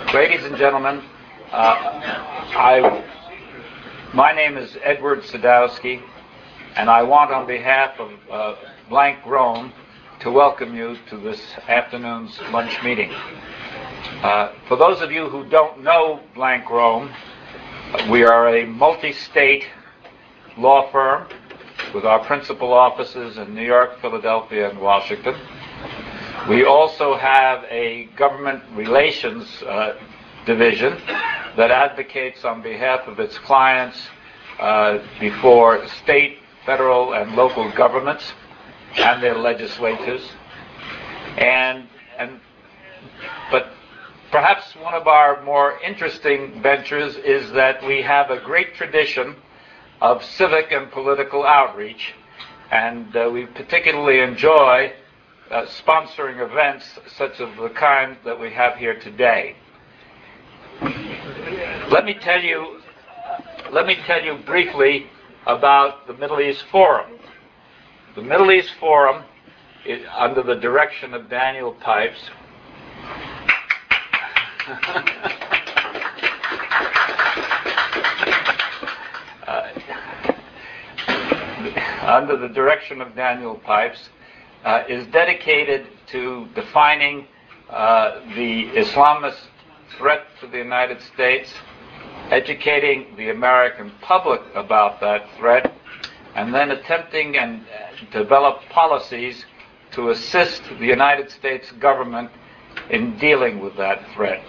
Ladies and gentlemen, my name is Edward Sadowski, and I want, on behalf of Blank Rome, to welcome you to this afternoon's lunch meeting. For those of you who don't know Blank Rome, we are a multi-state law firm with our principal offices in New York, Philadelphia, and Washington. We also have a government relations division that advocates on behalf of its clients before state, federal, and local governments and their legislatures. But perhaps one of our more interesting ventures is that we have a great tradition of civic and political outreach, and we particularly enjoy sponsoring events such as the kind that we have here today. Let me tell you briefly about the Middle East Forum. The Middle East Forum is under the direction of Daniel Pipes. Under the direction of Daniel Pipes, is dedicated to defining the Islamist threat to the United States, educating the American public about that threat, and then attempting and develop policies to assist the United States government in dealing with that threat.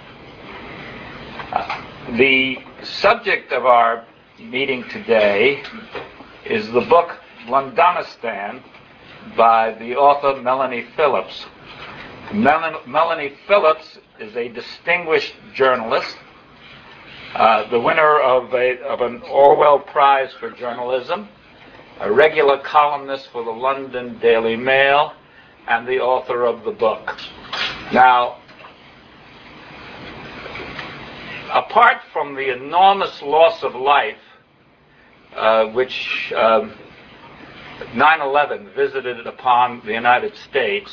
The subject of our meeting today is the book Londonistan by the author Melanie Phillips. Melanie Phillips is a distinguished journalist, the winner of an Orwell Prize for Journalism, a regular columnist for the London Daily Mail, and the author of the book. Now, apart from the enormous loss of life which 9/11 visited upon the United States,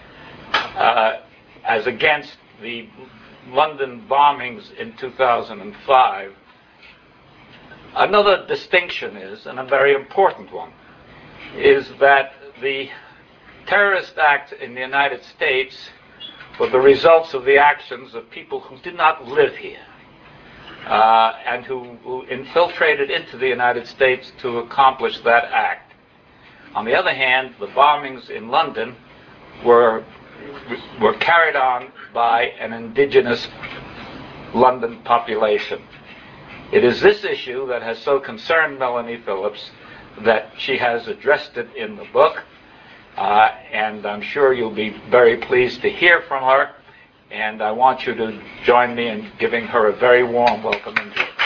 as against the London bombings in 2005, another distinction is, and a very important one, is that the terrorist acts in the United States were the results of the actions of people who did not live here, and who infiltrated into the United States to accomplish that act. On the other hand, the bombings in London were carried on by an indigenous London population. It is this issue that has so concerned Melanie Phillips that she has addressed it in the book, and I'm sure you'll be very pleased to hear from her, and I want you to join me in giving her a very warm welcome.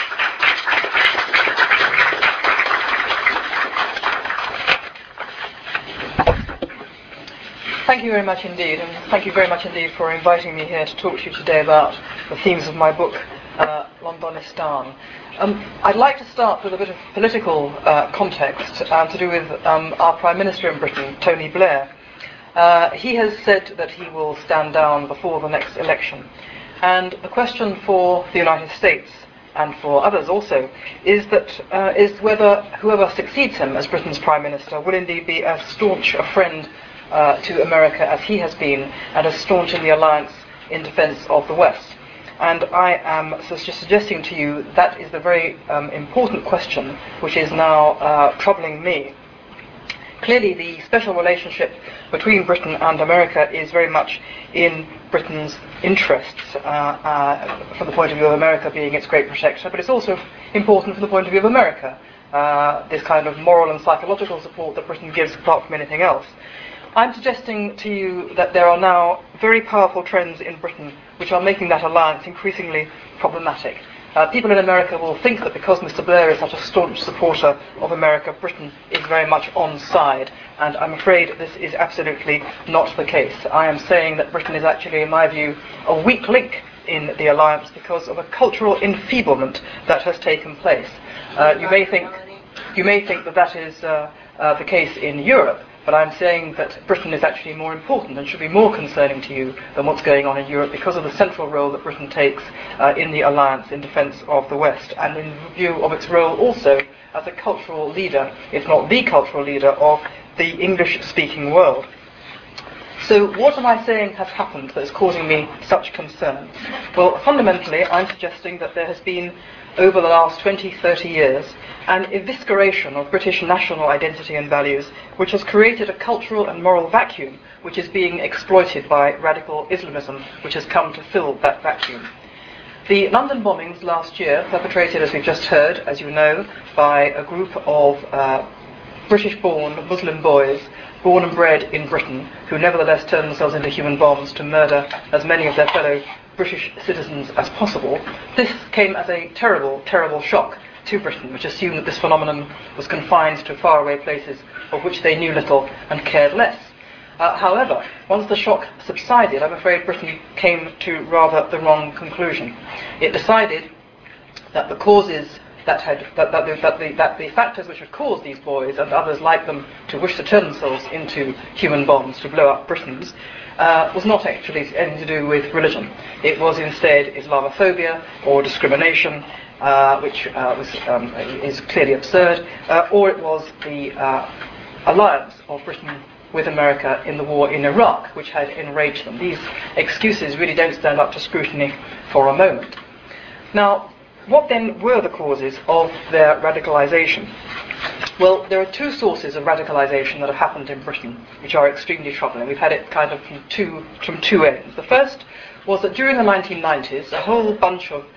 Thank you very much indeed, and thank you very much indeed for inviting me here to talk to you today about the themes of my book, Londonistan. I'd like to start with a bit of political context to do with our Prime Minister in Britain, Tony Blair. He has said that he will stand down before the next election, and the question for the United States and for others also is whether whoever succeeds him as Britain's Prime Minister will indeed be as staunch a friend to America as he has been, and as staunch in the alliance in defense of the West. And I am suggesting to you that is the very important question which is now troubling me. Clearly, the special relationship between Britain and America is very much in Britain's interests, from the point of view of America being its great protector, but it's also important from the point of view of America, this kind of moral and psychological support that Britain gives apart from anything else. I'm suggesting to you that there are now very powerful trends in Britain which are making that alliance increasingly problematic. People in America will think that because Mr. Blair is such a staunch supporter of America, Britain is very much on side, and I'm afraid this is absolutely not the case. I am saying that Britain is actually, in my view, a weak link in the alliance because of a cultural enfeeblement that has taken place. You may think that that is the case in Europe, but I'm saying that Britain is actually more important and should be more concerning to you than what's going on in Europe because of the central role that Britain takes in the alliance in defence of the West, and in view of its role also as a cultural leader, if not the cultural leader, of the English-speaking world. So what am I saying has happened that is causing me such concern? Well, fundamentally, I'm suggesting that there has been, over the last 20, 30 years, an evisceration of British national identity and values, which has created a cultural and moral vacuum, which is being exploited by radical Islamism, which has come to fill that vacuum. The London bombings last year, perpetrated, as we've just heard, as you know, by a group of British-born Muslim boys, born and bred in Britain, who nevertheless turned themselves into human bombs to murder as many of their fellow British citizens as possible. This came as a terrible, terrible shock to Britain, which assumed that this phenomenon was confined to faraway places of which they knew little and cared less. However, once the shock subsided, I'm afraid Britain came to rather the wrong conclusion. It decided that the causes that the factors which had caused these boys and others like them to wish to turn themselves into human bombs to blow up Britons was not actually anything to do with religion. It was instead Islamophobia or discrimination, which is clearly absurd, or it was the alliance of Britain with America in the war in Iraq, which had enraged them. These excuses really don't stand up to scrutiny for a moment. Now, what then were the causes of their radicalisation? Well, there are two sources of radicalisation that have happened in Britain, which are extremely troubling. We've had it kind of from two ends. The first was that during the 1990s, a whole bunch of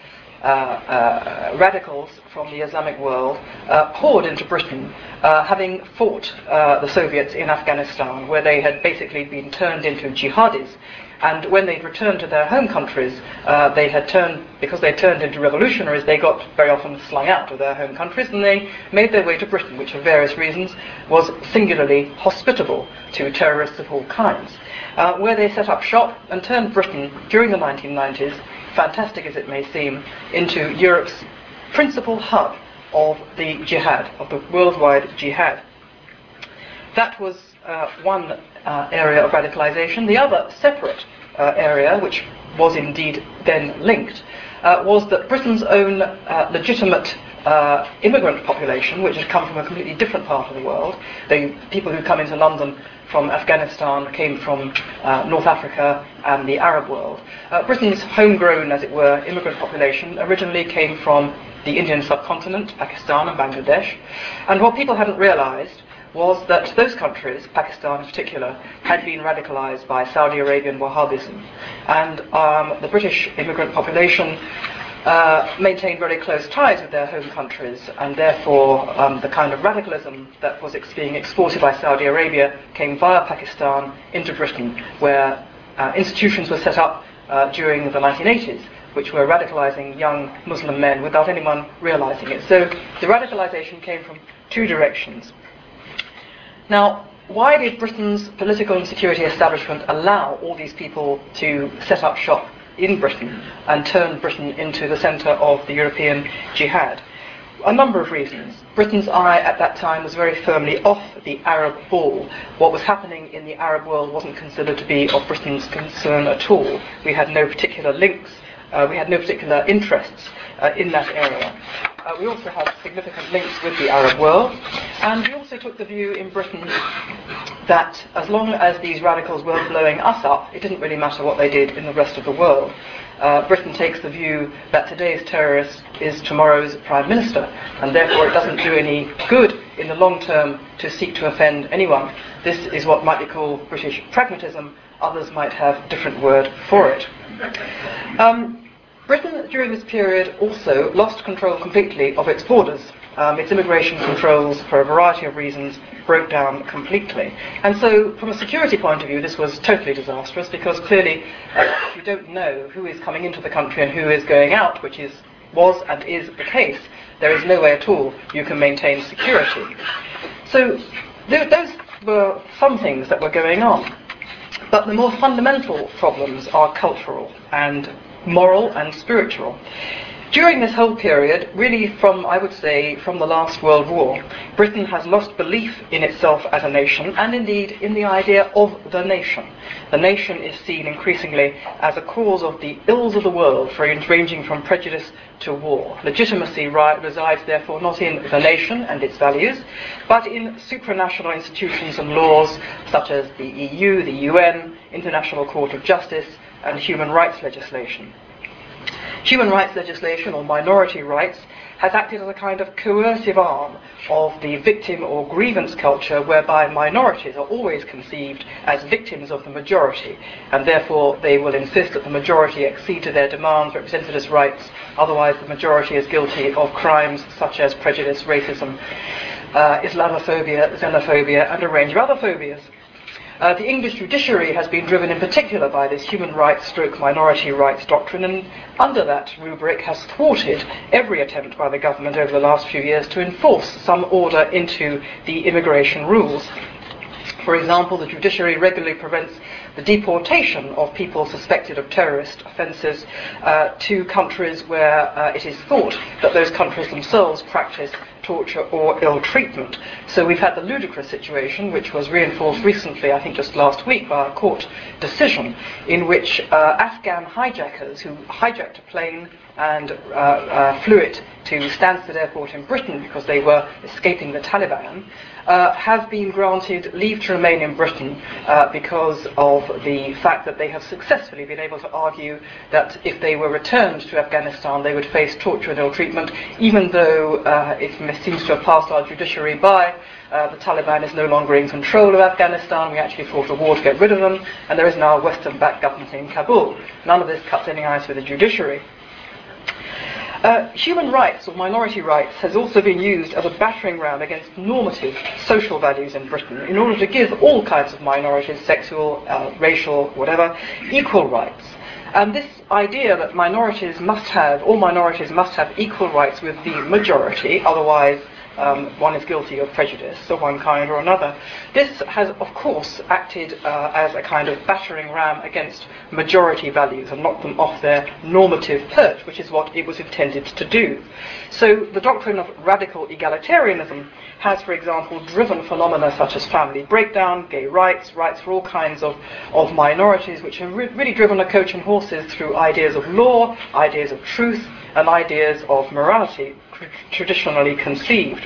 radicals from the Islamic world poured into Britain, having fought the Soviets in Afghanistan, where they had basically been turned into jihadis. And when they returned to their home countries, because they turned into revolutionaries, they got very often slung out of their home countries, and they made their way to Britain, which for various reasons was singularly hospitable to terrorists of all kinds, where they set up shop and turned Britain during the 1990s, fantastic as it may seem, into Europe's principal hub of the jihad, of the worldwide jihad. That was one area of radicalisation. The other separate area, which was indeed then linked, was that Britain's own legitimate immigrant population, which had come from a completely different part of the world, the people who come into London from Afghanistan came from North Africa and the Arab world. Britain's homegrown, as it were, immigrant population originally came from the Indian subcontinent, Pakistan and Bangladesh, and what people hadn't realised was that those countries, Pakistan in particular, had been radicalised by Saudi Arabian Wahhabism. And the British immigrant population maintained very close ties with their home countries, and therefore the kind of radicalism that was being exported by Saudi Arabia came via Pakistan into Britain, where institutions were set up during the 1980s, which were radicalising young Muslim men without anyone realising it. So the radicalisation came from two directions. Now, why did Britain's political and security establishment allow all these people to set up shop in Britain and turn Britain into the centre of the European jihad? A number of reasons. Britain's eye at that time was very firmly off the Arab ball. What was happening in the Arab world wasn't considered to be of Britain's concern at all. We had no particular links, we had no particular interests in that area. We also had significant links with the Arab world, and we also took the view in Britain that as long as these radicals weren't blowing us up, it didn't really matter what they did in the rest of the world. Britain takes the view that today's terrorist is tomorrow's Prime Minister, and therefore it doesn't do any good in the long term to seek to offend anyone. This is what might be called British pragmatism. Others might have a different word for it. Britain, during this period, also lost control completely of its borders. Its immigration controls, for a variety of reasons, broke down completely. And so, from a security point of view, this was totally disastrous, because clearly, if you don't know who is coming into the country and who is going out, which was and is the case, there is no way at all you can maintain security. So, those were some things that were going on. But the more fundamental problems are cultural and moral and spiritual. During this whole period, really from, I would say, from the last World War, Britain has lost belief in itself as a nation, and indeed in the idea of the nation. The nation is seen increasingly as a cause of the ills of the world, ranging from prejudice to war. Legitimacy resides therefore not in the nation and its values, but in supranational institutions and laws such as the EU, the UN, International Court of Justice, and human rights legislation. Human rights legislation, or minority rights, has acted as a kind of coercive arm of the victim or grievance culture, whereby minorities are always conceived as victims of the majority, and therefore they will insist that the majority accede to their demands represented as rights, otherwise the majority is guilty of crimes such as prejudice, racism, Islamophobia, xenophobia, and a range of other phobias. The English judiciary has been driven in particular by this human rights / minority rights doctrine, and under that rubric has thwarted every attempt by the government over the last few years to enforce some order into the immigration rules. For example, the judiciary regularly prevents the deportation of people suspected of terrorist offences to countries where it is thought that those countries themselves practice torture or ill treatment. So we've had the ludicrous situation, which was reinforced recently, I think just last week, by a court decision, in which Afghan hijackers who hijacked a plane and flew it to Stansted Airport in Britain because they were escaping the Taliban, have been granted leave to remain in Britain because of the fact that they have successfully been able to argue that if they were returned to Afghanistan they would face torture and ill treatment, even though it seems to have passed our judiciary by. The Taliban is no longer in control of Afghanistan. We actually fought a war to get rid of them, and there is now a Western-backed government in Kabul. None of this cuts any ice with the judiciary. Human rights, or minority rights, has also been used as a battering ram against normative social values in Britain in order to give all kinds of minorities, sexual, racial, whatever, equal rights. And this idea that all minorities must have equal rights with the majority, otherwise one is guilty of prejudice of one kind or another. This has, of course, acted as a kind of battering ram against majority values and knocked them off their normative perch, which is what it was intended to do. So the doctrine of radical egalitarianism has, for example, driven phenomena such as family breakdown, gay rights, rights for all kinds of minorities, which have really driven a coach and horses through ideas of law, ideas of truth, and ideas of morality traditionally conceived.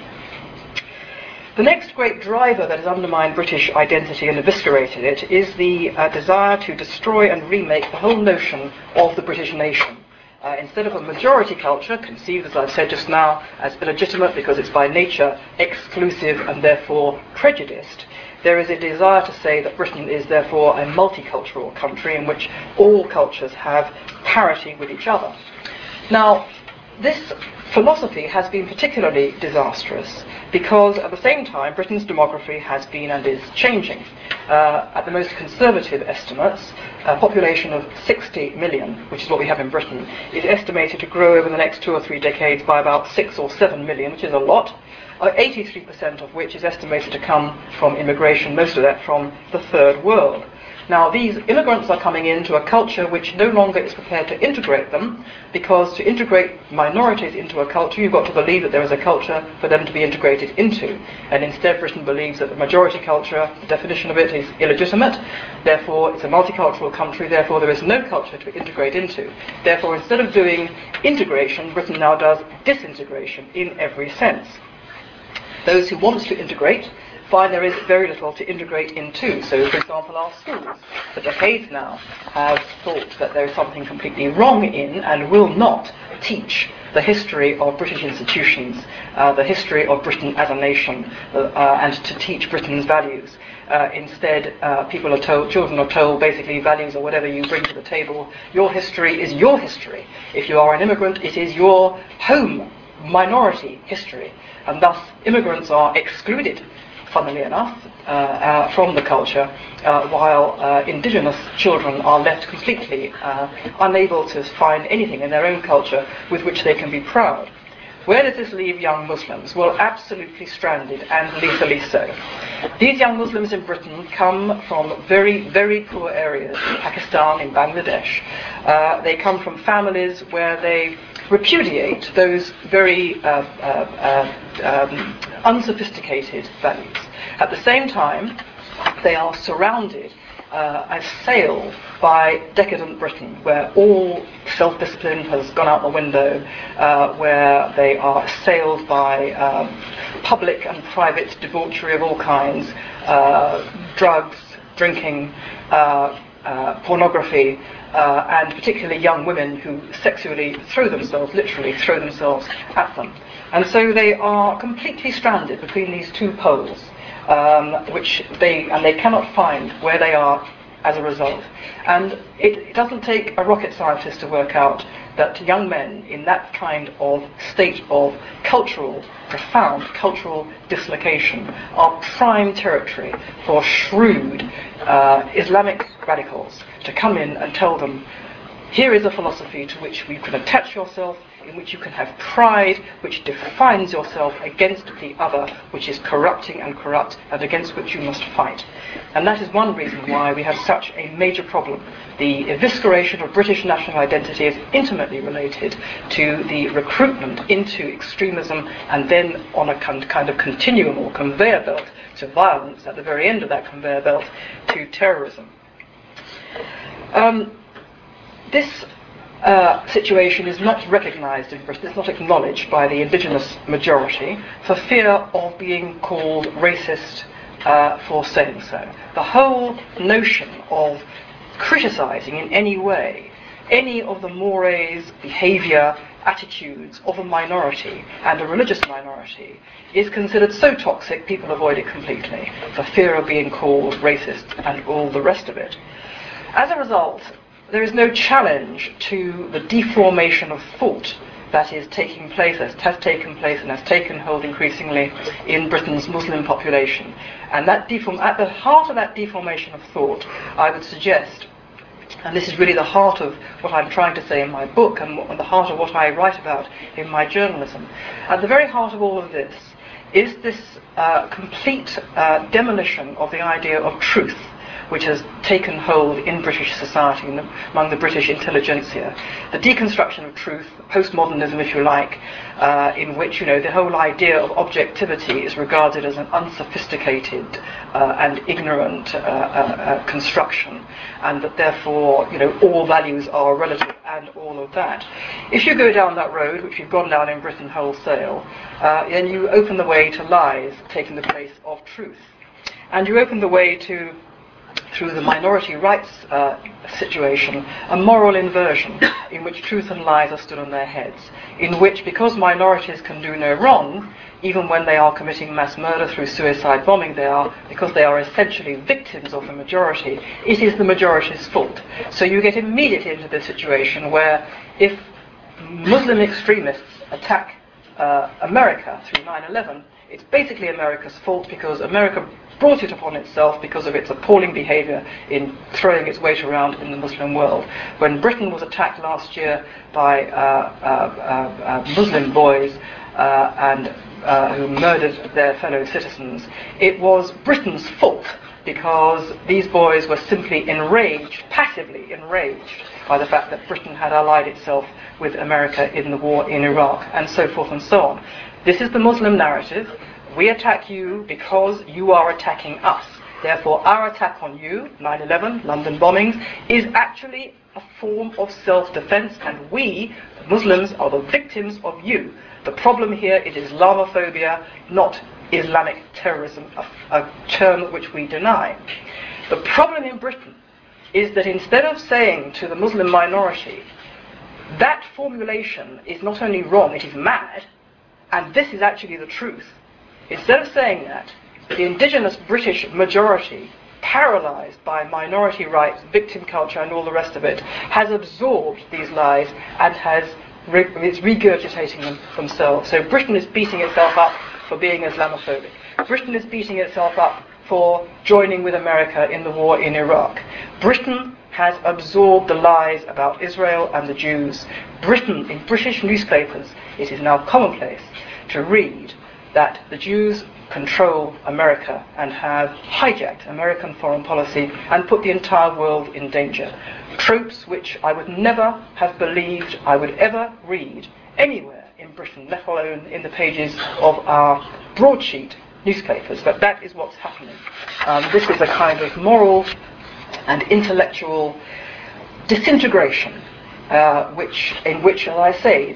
The next great driver that has undermined British identity and eviscerated it is the desire to destroy and remake the whole notion of the British nation. Instead of a majority culture, conceived, as I said just now, as illegitimate because it's by nature exclusive and therefore prejudiced, there is a desire to say that Britain is therefore a multicultural country in which all cultures have parity with each other. Now, this philosophy has been particularly disastrous because at the same time Britain's demography has been and is changing. At the most conservative estimates, a population of 60 million, which is what we have in Britain, is estimated to grow over the next 2 or 3 decades by about 6 or 7 million, which is a lot, 83% of which is estimated to come from immigration, most of that from the third world. Now, these immigrants are coming into a culture which no longer is prepared to integrate them, because to integrate minorities into a culture, you've got to believe that there is a culture for them to be integrated into. And instead, Britain believes that the majority culture, the definition of it is illegitimate, therefore it's a multicultural country, therefore there is no culture to integrate into. Therefore, instead of doing integration, Britain now does disintegration in every sense. Those who want to integrate find there is very little to integrate into. So, for example, our schools, for decades now, have thought that there is something completely wrong in and will not teach the history of British institutions, the history of Britain as a nation, and to teach Britain's values. Instead, children are told basically values are whatever you bring to the table. Your history is your history. If you are an immigrant, it is your home minority history. And thus, immigrants are excluded, funnily enough, from the culture, while indigenous children are left completely unable to find anything in their own culture with which they can be proud. Where does this leave young Muslims? Well, absolutely stranded, and lethally so. These young Muslims in Britain come from very, very poor areas, in Pakistan, in Bangladesh. They come from families where they repudiate those very unsophisticated values. At the same time, they are surrounded, assailed by decadent Britain, where all self-discipline has gone out the window, where they are assailed by public and private debauchery of all kinds, drugs, drinking, pornography, and particularly young women who sexually literally throw themselves at them. And so they are completely stranded between these two poles, they cannot find where they are as a result. And it doesn't take a rocket scientist to work out that young men in that kind of state of profound cultural dislocation are prime territory for shrewd Islamic radicals to come in and tell them, here is a philosophy to which you can attach yourself, in which you can have pride, which defines yourself against the other, which is corrupting and corrupt, and against which you must fight. And that is one reason why we have such a major problem. The evisceration of British national identity is intimately related to the recruitment into extremism, and then on a kind of continuum or conveyor belt to violence, at the very end of that conveyor belt, to terrorism. This situation is not recognised in Britain, it's not acknowledged by the indigenous majority for fear of being called racist for saying so. The whole notion of criticising in any way any of the mores, behaviour, attitudes of a minority, and a religious minority, is considered so toxic people avoid it completely for fear of being called racist and all the rest of it. As a result, there is no challenge to the deformation of thought that is taking place, has taken place and has taken hold increasingly in Britain's Muslim population. And at the heart of that deformation of thought, I would suggest, and this is really the heart of what I'm trying to say in my book and the heart of what I write about in my journalism, at the very heart of all of this is this complete demolition of the idea of truth, which has taken hold in British society, among the British intelligentsia. The deconstruction of truth, postmodernism if you like, in which the whole idea of objectivity is regarded as an unsophisticated and ignorant construction, and that therefore all values are relative and all of that. If you go down that road, which we've gone down in Britain wholesale, then you open the way to lies taking the place of truth. And you open the way to, through the minority rights situation, a moral inversion in which truth and lies are stood on their heads, in which, because minorities can do no wrong, even when they are committing mass murder through suicide bombing, because they are essentially victims of the majority, it is the majority's fault. So you get immediately into this situation where if Muslim extremists attack America through 9/11, it's basically America's fault, because America brought it upon itself because of its appalling behaviour in throwing its weight around in the Muslim world. When Britain was attacked last year by Muslim boys who murdered their fellow citizens, it was Britain's fault, because these boys were simply enraged, passively enraged, by the fact that Britain had allied itself with America in the war in Iraq, and so forth and so on. This is the Muslim narrative. We attack you because you are attacking us. Therefore, our attack on you, 9/11, London bombings, is actually a form of self-defense, and we, Muslims, are the victims of you. The problem here is Islamophobia, not Islamic terrorism, a term which we deny. The problem in Britain is that instead of saying to the Muslim minority, that formulation is not only wrong, it is mad, and this is actually the truth, instead of saying that, the indigenous British majority, paralysed by minority rights, victim culture and all the rest of it, has absorbed these lies and is regurgitating them themselves. So Britain is beating itself up for being Islamophobic. Britain is beating itself up for joining with America in the war in Iraq. Britain has absorbed the lies about Israel and the Jews. Britain, in British newspapers, it is now commonplace to read that the Jews control America and have hijacked American foreign policy and put the entire world in danger. Tropes which I would never have believed I would ever read anywhere in Britain, let alone in the pages of our broadsheet newspapers. But that is what's happening. This is a kind of moral and intellectual disintegration, in which, as I say,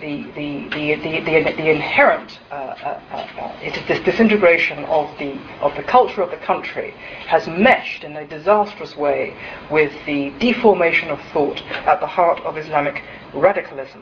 the inherent it is this disintegration of the culture of the country has meshed in a disastrous way with the deformation of thought at the heart of Islamic radicalism.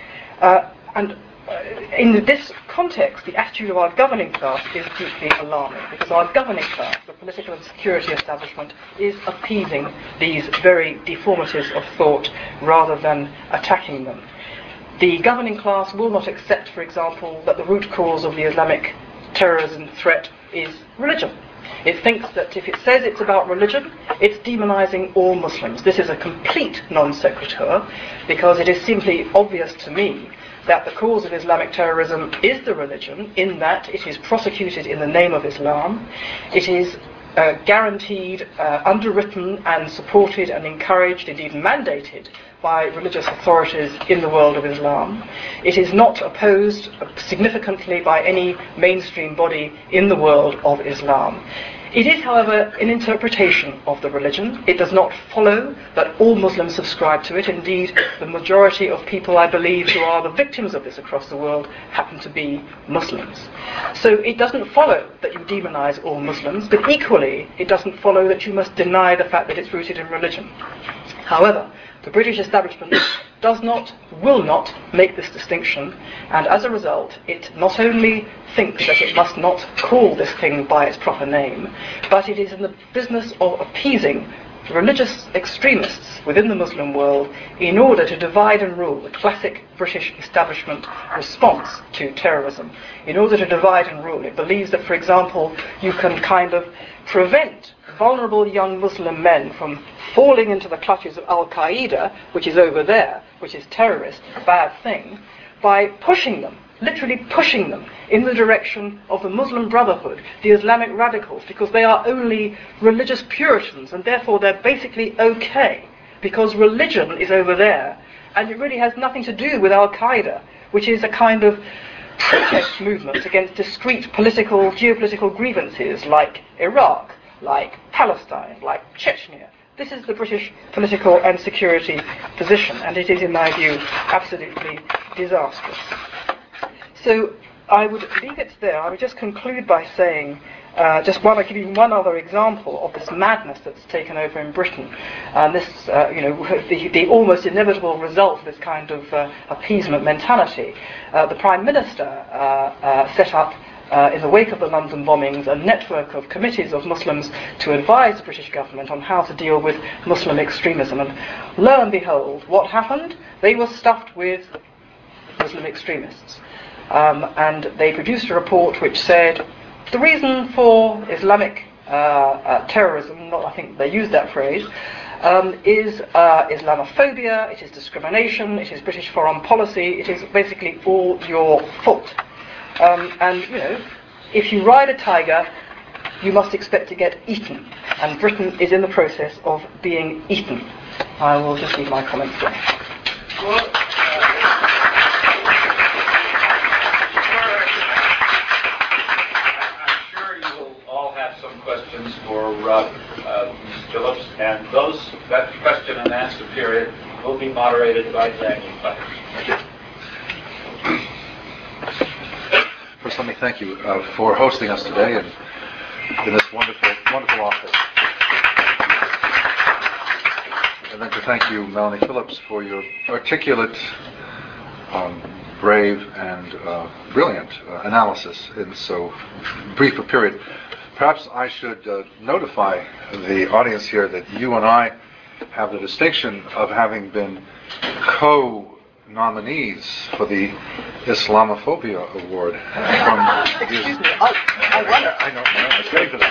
And in this context, the attitude of our governing class is deeply alarming, because our governing class, the political and security establishment, is appeasing these very deformities of thought rather than attacking them. The governing class will not accept, for example, that the root cause of the Islamic terrorism threat is religion. It thinks that if it says it's about religion, it's demonizing all Muslims. This is a complete non sequitur, because it is simply obvious to me that the cause of Islamic terrorism is the religion, in that it is prosecuted in the name of Islam. It is guaranteed, underwritten and supported and encouraged, indeed mandated, by religious authorities in the world of Islam. It is not opposed significantly by any mainstream body in the world of Islam. It is, however, an interpretation of the religion. It does not follow that all Muslims subscribe to it. Indeed, the majority of people, I believe, who are the victims of this across the world happen to be Muslims. So it doesn't follow that you demonize all Muslims, but equally, it doesn't follow that you must deny the fact that it's rooted in religion. However, the British establishment will not make this distinction, and as a result, it not only thinks that it must not call this thing by its proper name, but it is in the business of appeasing religious extremists within the Muslim world in order to divide and rule, the classic British establishment response to terrorism. In order to divide and rule, it believes that, for example, you can kind of prevent vulnerable young Muslim men from falling into the clutches of Al-Qaeda, which is over there, which is terrorist, a bad thing, by pushing them, literally pushing them in the direction of the Muslim Brotherhood, the Islamic radicals, because they are only religious Puritans, and therefore they're basically okay, because religion is over there, and it really has nothing to do with Al-Qaeda, which is a kind of protest movement against discrete geopolitical grievances like Iraq, like Palestine, like Chechnya. This is the British political and security position, and it is, in my view, absolutely disastrous. So I would leave it there. I would just conclude by saying, I'll give you one other example of this madness that's taken over in Britain, and this, the almost inevitable result of this kind of appeasement mentality. The Prime Minister set up, in the wake of the London bombings, a network of committees of Muslims to advise the British government on how to deal with Muslim extremism. And lo and behold, what happened? They were stuffed with Muslim extremists. And they produced a report which said the reason for Islamic terrorism, I think they used that phrase, is Islamophobia, it is discrimination, it is British foreign policy, it is basically all your fault. And, if you ride a tiger, you must expect to get eaten. And Britain is in the process of being eaten. I will just leave my comments there. Well, I'm sure you will all have some questions for Ms. Phillips, and that question and answer period will be moderated by Daniel Butters. First, let me thank you for hosting us today and in this wonderful office. And then to thank you, Melanie Phillips, for your articulate, brave, and brilliant analysis in so brief a period. Perhaps I should notify the audience here that you and I have the distinction of having been co-nominees for the Islamophobia Award. Excuse me, I wonder. I know, I was getting to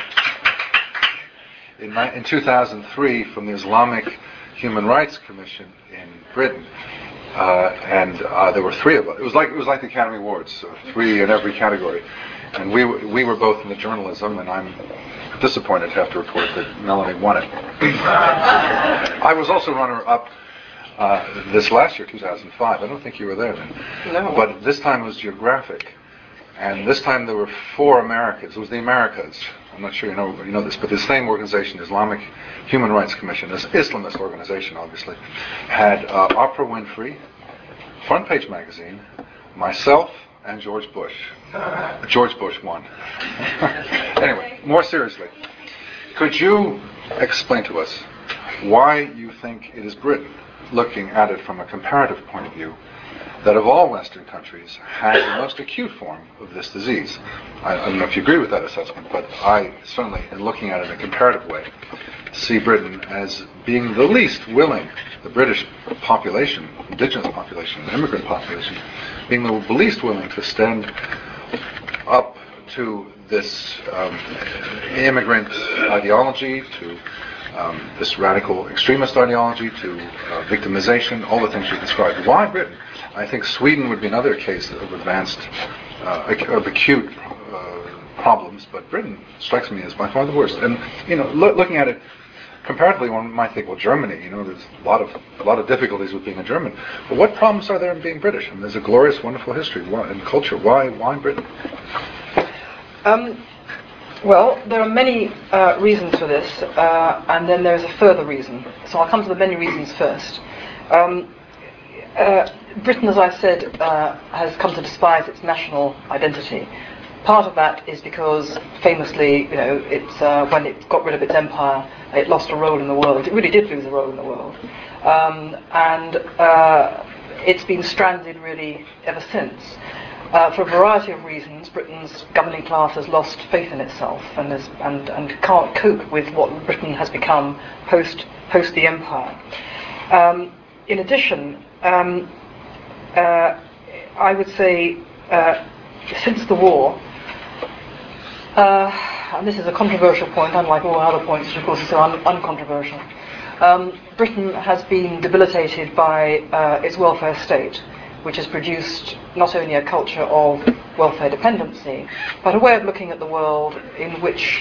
that. In 2003, from the Islamic Human Rights Commission in Britain, and there were three of us. It was like the Academy Awards, three in every category, and we were both in the journalism, and I'm disappointed to have to report that Melanie won it. I was also runner-up this last year, 2005. I don't think you were there then. No. But this time it was geographic. And this time there were 4 Americas. It was the Americas. I'm not sure you know this, but the same organization, Islamic Human Rights Commission, this Islamist organization, obviously, had Oprah Winfrey, Front Page Magazine, myself, and George Bush. George Bush won. Anyway, more seriously, could you explain to us why you think it is Britain, looking at it from a comparative point of view, that of all Western countries has the most acute form of this disease? I don't know if you agree with that assessment, but I certainly, in looking at it in a comparative way, see Britain as being the least willing, the British population, indigenous population, immigrant population, being the least willing to stand up to this immigrant ideology, to this radical extremist ideology, to victimization, all the things you described. Why Britain? I think Sweden would be another case of advanced, of acute problems, but Britain strikes me as by far the worst. And looking at it comparatively, one might think, well, Germany, there's a lot of difficulties with being a German. But what problems are there in being British? And there's a glorious, wonderful history and culture. Why Britain? Well, there are many reasons for this, and then there's a further reason. So I'll come to the many reasons first. Britain, as I said, has come to despise its national identity. Part of that is because, famously, it's when it got rid of its empire, it lost a role in the world. It really did lose a role in the world, and it's been stranded really ever since. For a variety of reasons, Britain's governing class has lost faith in itself and can't cope with what Britain has become post the empire. In addition, I would say since the war, and this is a controversial point, unlike all other points, which of course is so uncontroversial, Britain has been debilitated by its welfare state, which has produced not only a culture of welfare dependency, but a way of looking at the world in which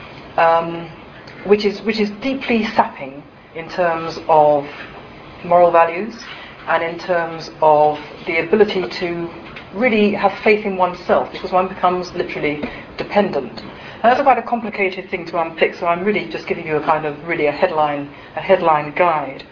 is deeply sapping in terms of moral values and in terms of the ability to really have faith in oneself, because one becomes literally dependent. And that's quite a complicated thing to unpick, so I'm really just giving you a kind of really a headline guide.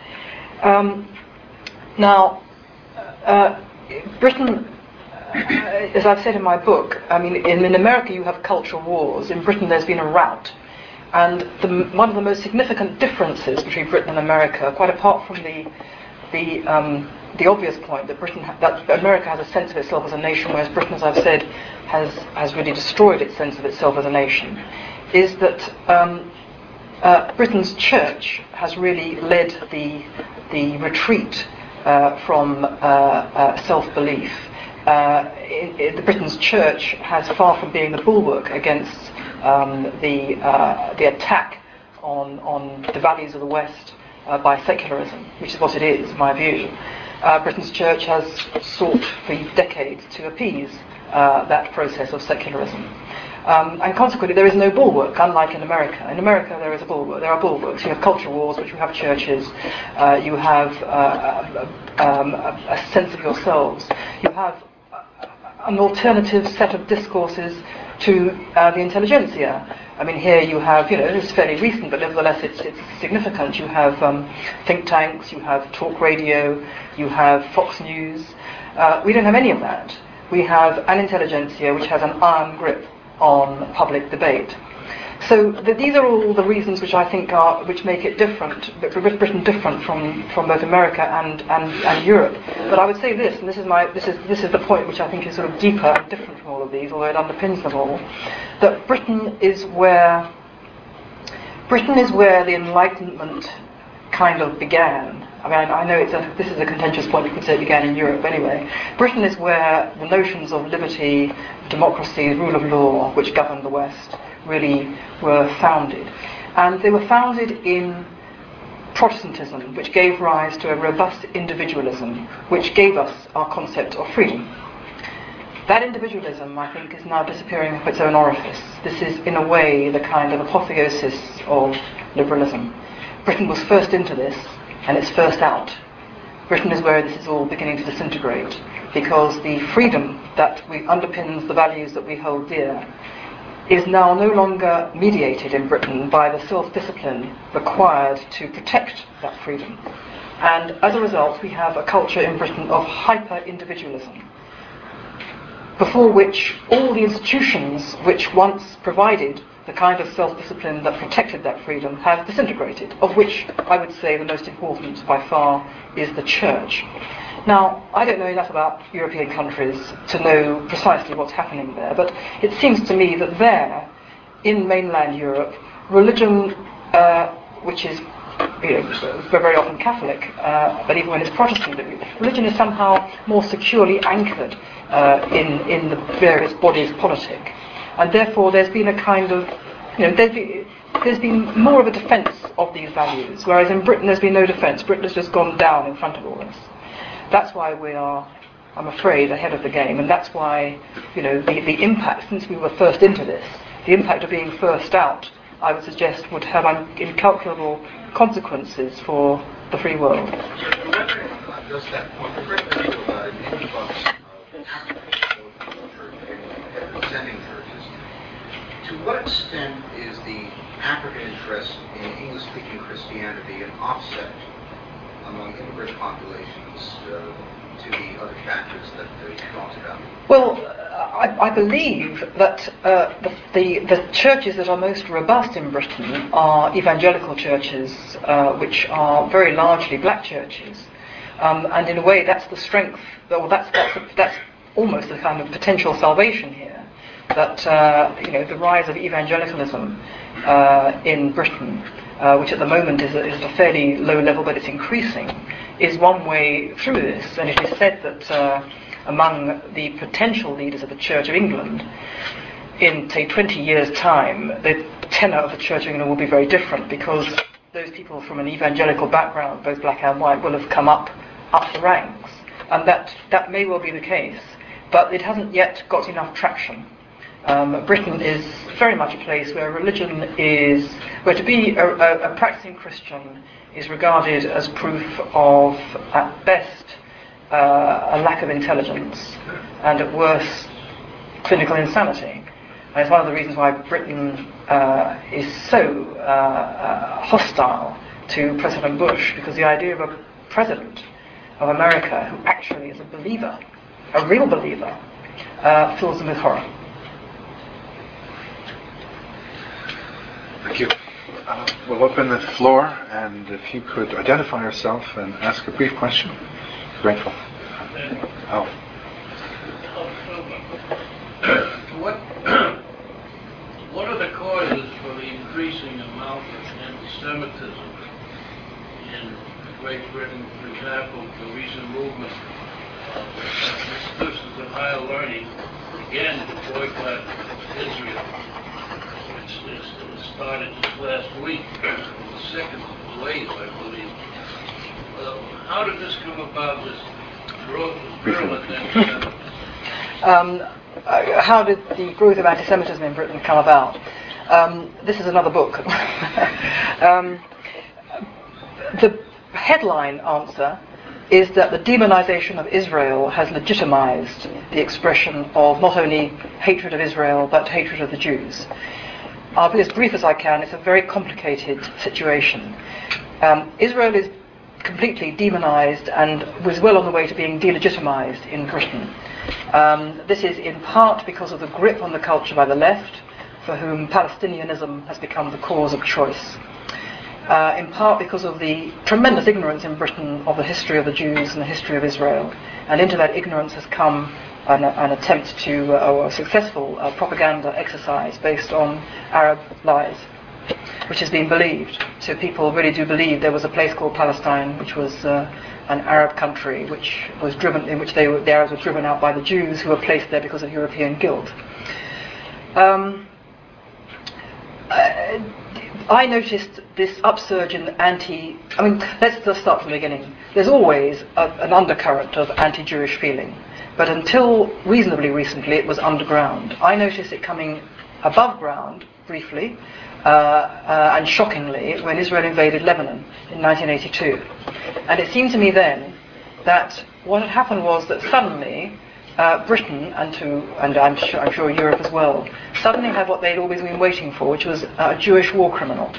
Britain, as I've said in my book, I mean, in America you have cultural wars. In Britain there's been a rout. And one of the most significant differences between Britain and America, quite apart from the obvious point that that America has a sense of itself as a nation, whereas Britain, as I've said, has really destroyed its sense of itself as a nation, is that Britain's church has really led the retreat from self-belief. Britain's church has, far from being the bulwark against the attack on the values of the West by secularism, which is what it is, in my view. Britain's church has sought for decades to appease that process of secularism. And consequently, there is no bulwark, unlike in America. In America, there is a bulwark. There are bulwarks. You have cultural wars, which you have churches. You have a sense of yourselves. You have an alternative set of discourses to the intelligentsia. I mean, here you have, it's fairly recent, but nevertheless it's significant. You have think tanks, you have talk radio, you have Fox News. We don't have any of that. We have an intelligentsia which has an iron grip on public debate. So these are all the reasons which I think which make it different, Britain different from both America and Europe. But I would say this, and this is the point which I think is sort of deeper and different from all of these, although it underpins them all, that Britain is where the Enlightenment kind of began. I mean, I know this is a contentious point. You could say it began in Europe anyway. Britain is where the notions of liberty, democracy, rule of law, which govern the West, really were founded. And they were founded in Protestantism, which gave rise to a robust individualism, which gave us our concept of freedom. That individualism, I think, is now disappearing off its own orifice. This is, in a way, the kind of apotheosis of liberalism. Britain was first into this, and it's first out. Britain is where this is all beginning to disintegrate, because the freedom that underpins the values that we hold dear is now no longer mediated in Britain by the self-discipline required to protect that freedom. And as a result, we have a culture in Britain of hyper-individualism, before which all the institutions which once provided the kind of self-discipline that protected that freedom have disintegrated, of which I would say the most important by far is the church. Now, I don't know enough about European countries to know precisely what's happening there, but it seems to me that there, in mainland Europe, religion, which is very often Catholic, but even when it's Protestant, religion is somehow more securely anchored in the various bodies politic. And therefore there's been a kind of, there's been more of a defence of these values, whereas in Britain there's been no defence. Britain has just gone down in front of all this. That's why we are, I'm afraid, ahead of the game, and that's why, the impact, since we were first into this, the impact of being first out, I would suggest, would have incalculable consequences for the free world. Just that point, the great deal about an influx of African churches. To what extent is the African interest in English-speaking Christianity an offset among immigrant populations to the other factors that you talked about? Well, I believe that the churches that are most robust in Britain are evangelical churches, which are very largely black churches, and in a way that's the strength. Well, that's almost a kind of potential salvation here. That the rise of evangelicalism in Britain, which at the moment is at a fairly low level, but it's increasing, is one way through this. And it is said that among the potential leaders of the Church of England, in, say, 20 years' time, the tenor of the Church of England will be very different, because those people from an evangelical background, both black and white, will have come up the ranks. And that may well be the case, but it hasn't yet got enough traction. Britain is very much a place where religion is, where to be a practicing Christian is regarded as proof of, at best, a lack of intelligence, and at worst, clinical insanity. And it's one of the reasons why Britain is so hostile to President Bush, because the idea of a president of America who actually is a believer, a real believer, fills them with horror. Thank you. We'll open the floor, and if you could identify yourself and ask a brief question, grateful. Oh. What are the causes for the increasing amount of anti-Semitism in Great Britain? For example, the recent movement of institutions of higher learning, again, to boycott Israel, which started just last week, the second wave, I believe. How did this come about, this growth of virulent anti-Semitism? How did the growth of anti-Semitism in Britain come about? This is another book. The headline answer is that the demonization of Israel has legitimized the expression of not only hatred of Israel, but hatred of the Jews. I'll be as brief as I can. It's a very complicated situation. Israel is completely demonized and was well on the way to being delegitimized in Britain. This is in part because of the grip on the culture by the left, for whom Palestinianism has become the cause of choice. In part because of the tremendous ignorance in Britain of the history of the Jews and the history of Israel. And into that ignorance has come an attempt to, or a successful propaganda exercise based on Arab lies, which has been believed. So people really do believe there was a place called Palestine, which was an Arab country, which was driven, in which the Arabs were driven out by the Jews, who were placed there because of European guilt. I noticed this upsurge in let's just start from the beginning. There's always an undercurrent of anti-Jewish feeling, but until reasonably recently it was underground. I noticed it coming above ground, briefly, and shockingly, when Israel invaded Lebanon in 1982. And it seemed to me then that what had happened was that suddenly Britain and I'm sure Europe as well suddenly had what they'd always been waiting for, which was a Jewish war criminal.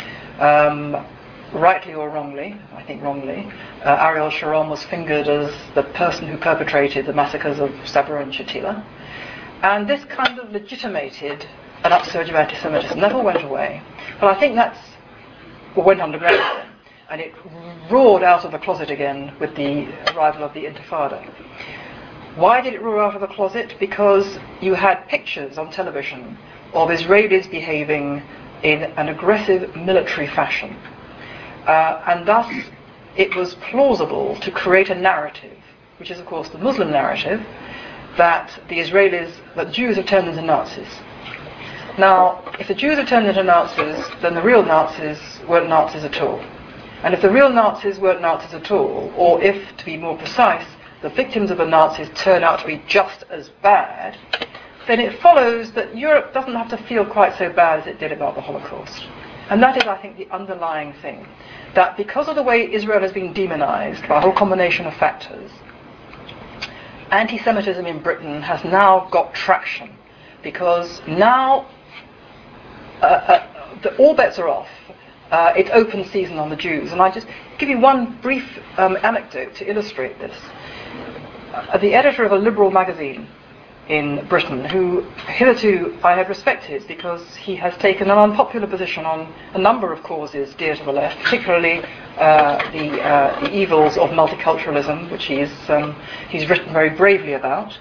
Rightly or wrongly, I think wrongly, Ariel Sharon was fingered as the person who perpetrated the massacres of Sabra and Shatila. And this kind of legitimated an upsurge of anti-Semitism. Never went away. But I think that's what went underground. And it roared out of the closet again with the arrival of the Intifada. Why did it roar out of the closet? Because you had pictures on television of Israelis behaving in an aggressive military fashion. And thus it was plausible to create a narrative, which is of course the Muslim narrative, that that Jews have turned into Nazis. Now, if the Jews have turned into Nazis, then the real Nazis weren't Nazis at all. And if the real Nazis weren't Nazis at all, or if, to be more precise, the victims of the Nazis turn out to be just as bad, then it follows that Europe doesn't have to feel quite so bad as it did about the Holocaust. And that is, I think, the underlying thing. That because of the way Israel has been demonized by a whole combination of factors, anti-Semitism in Britain has now got traction. Because now all bets are off. It's open season on the Jews. And I just give you one brief anecdote to illustrate this. The editor of a liberal magazine in Britain, who hitherto I have respected because he has taken an unpopular position on a number of causes dear to the left, particularly the evils of multiculturalism, which he's written very bravely about,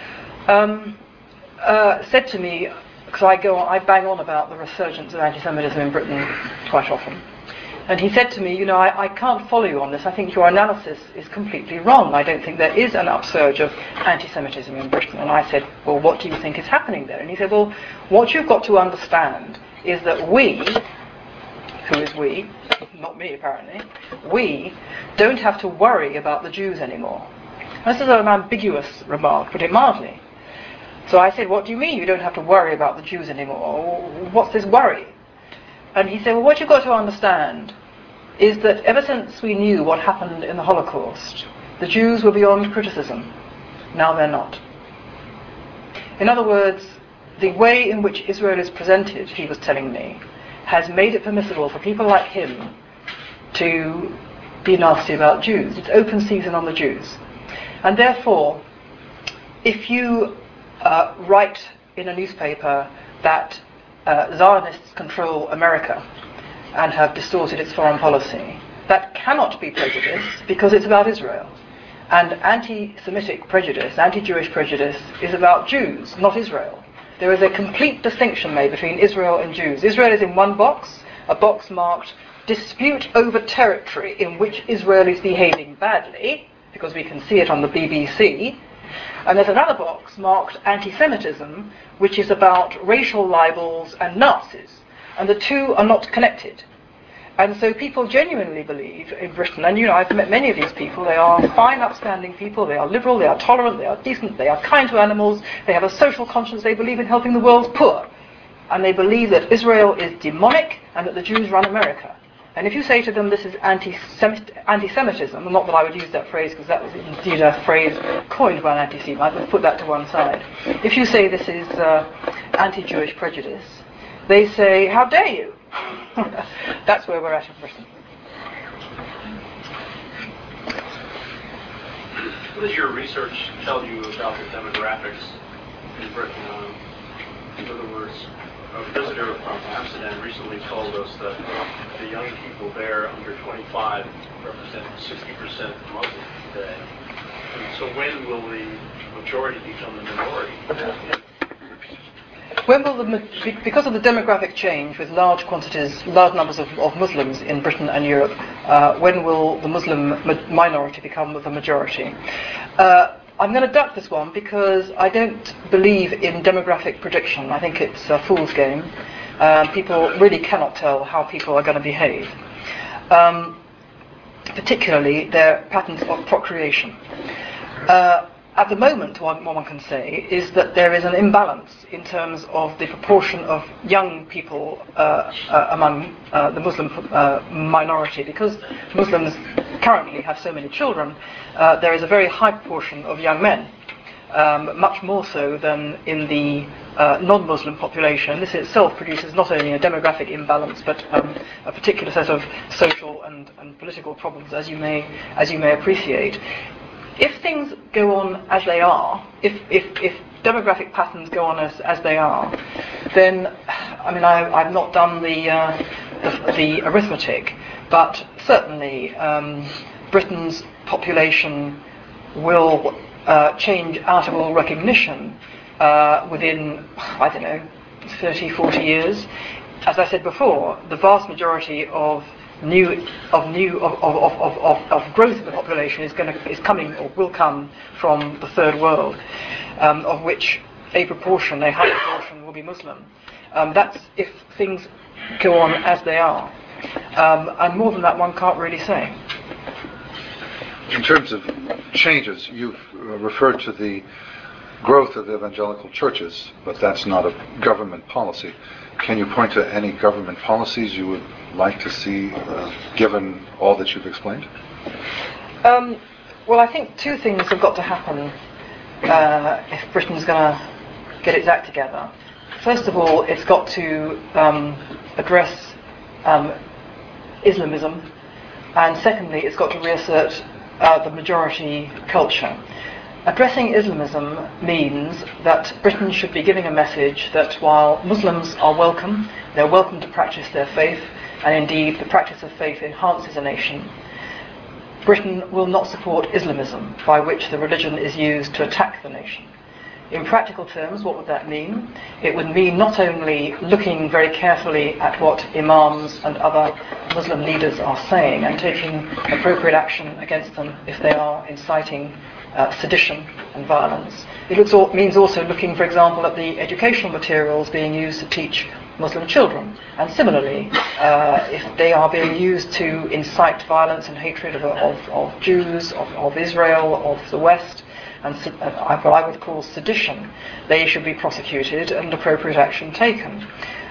said to me, because I bang on about the resurgence of anti-Semitism in Britain quite often. And he said to me, I can't follow you on this. I think your analysis is completely wrong. I don't think there is an upsurge of anti-Semitism in Britain. And I said, well, what do you think is happening there? And he said, well, what you've got to understand is that we, who is we, not me apparently, we don't have to worry about the Jews anymore. And this is an ambiguous remark, put it mildly. So I said, what do you mean you don't have to worry about the Jews anymore? What's this worry? And he said, well, what you've got to understand is that ever since we knew what happened in the Holocaust, the Jews were beyond criticism. Now they're not. In other words, the way in which Israel is presented, he was telling me, has made it permissible for people like him to be nasty about Jews. It's open season on the Jews. And therefore, if you write in a newspaper that Zionists control America and have distorted its foreign policy, that cannot be prejudice because it's about Israel. And anti-Semitic prejudice, anti-Jewish prejudice, is about Jews, not Israel. There is a complete distinction made between Israel and Jews. Israel is in one box, a box marked dispute over territory in which Israel is behaving badly, because we can see it on the BBC. And there's another box marked anti-Semitism, which is about racial libels and Nazis. And the two are not connected. And so people genuinely believe in Britain, and I've met many of these people, they are fine, upstanding people, they are liberal, they are tolerant, they are decent, they are kind to animals, they have a social conscience, they believe in helping the world's poor. And they believe that Israel is demonic and that the Jews run America. And if you say to them this is anti-Semitism, not that I would use that phrase because that was indeed a phrase coined by an anti-Semite, let's put that to one side. If you say this is anti-Jewish prejudice, they say, how dare you? That's where we're at in Britain. What does your research tell you about the demographics in Britain? In other words, a visitor from Amsterdam recently told us that the young people there under 25 represent 60% of Muslims today. And so when will the majority become the minority? When will because of the demographic change with large numbers of Muslims in Britain and Europe, when will the Muslim minority become the majority? I'm going to duck this one because I don't believe in demographic prediction. I think it's a fool's game. People really cannot tell how people are going to behave. Particularly their patterns of procreation. at the moment, what one can say is that there is an imbalance in terms of the proportion of young people among the Muslim minority. Because Muslims currently have so many children, there is a very high proportion of young men, much more so than in the non-Muslim population. This itself produces not only a demographic imbalance, but a particular set of social and political problems, as you may appreciate. If things go on as they are, if demographic patterns go on as they are, then, I mean, I've not done the arithmetic, but certainly Britain's population will change out of all recognition within, I don't know, 30, 40 years. As I said before, the vast majority of growth of the population is coming or will come from the third world, of which a high proportion will be Muslim. That's if things go on as they are, and more than that one can't really say. In terms of changes, you've referred to the growth of evangelical churches, but that's not a government policy. Can you point to any government policies you would like to see, given all that you've explained? Well, I think two things have got to happen if Britain's going to get its act together. First of all, it's got to address Islamism, and secondly, it's got to reassert the majority culture. Addressing Islamism means that Britain should be giving a message that while Muslims are welcome, they're welcome to practice their faith, and indeed the practice of faith enhances a nation, Britain will not support Islamism, by which the religion is used to attack the nation. In practical terms, what would that mean? It would mean not only looking very carefully at what imams and other Muslim leaders are saying and taking appropriate action against them if they are inciting sedition and violence. It means also looking, for example, at the educational materials being used to teach Muslim children. And similarly, if they are being used to incite violence and hatred of Jews, of Israel, of the West, and what I would call sedition, they should be prosecuted and appropriate action taken.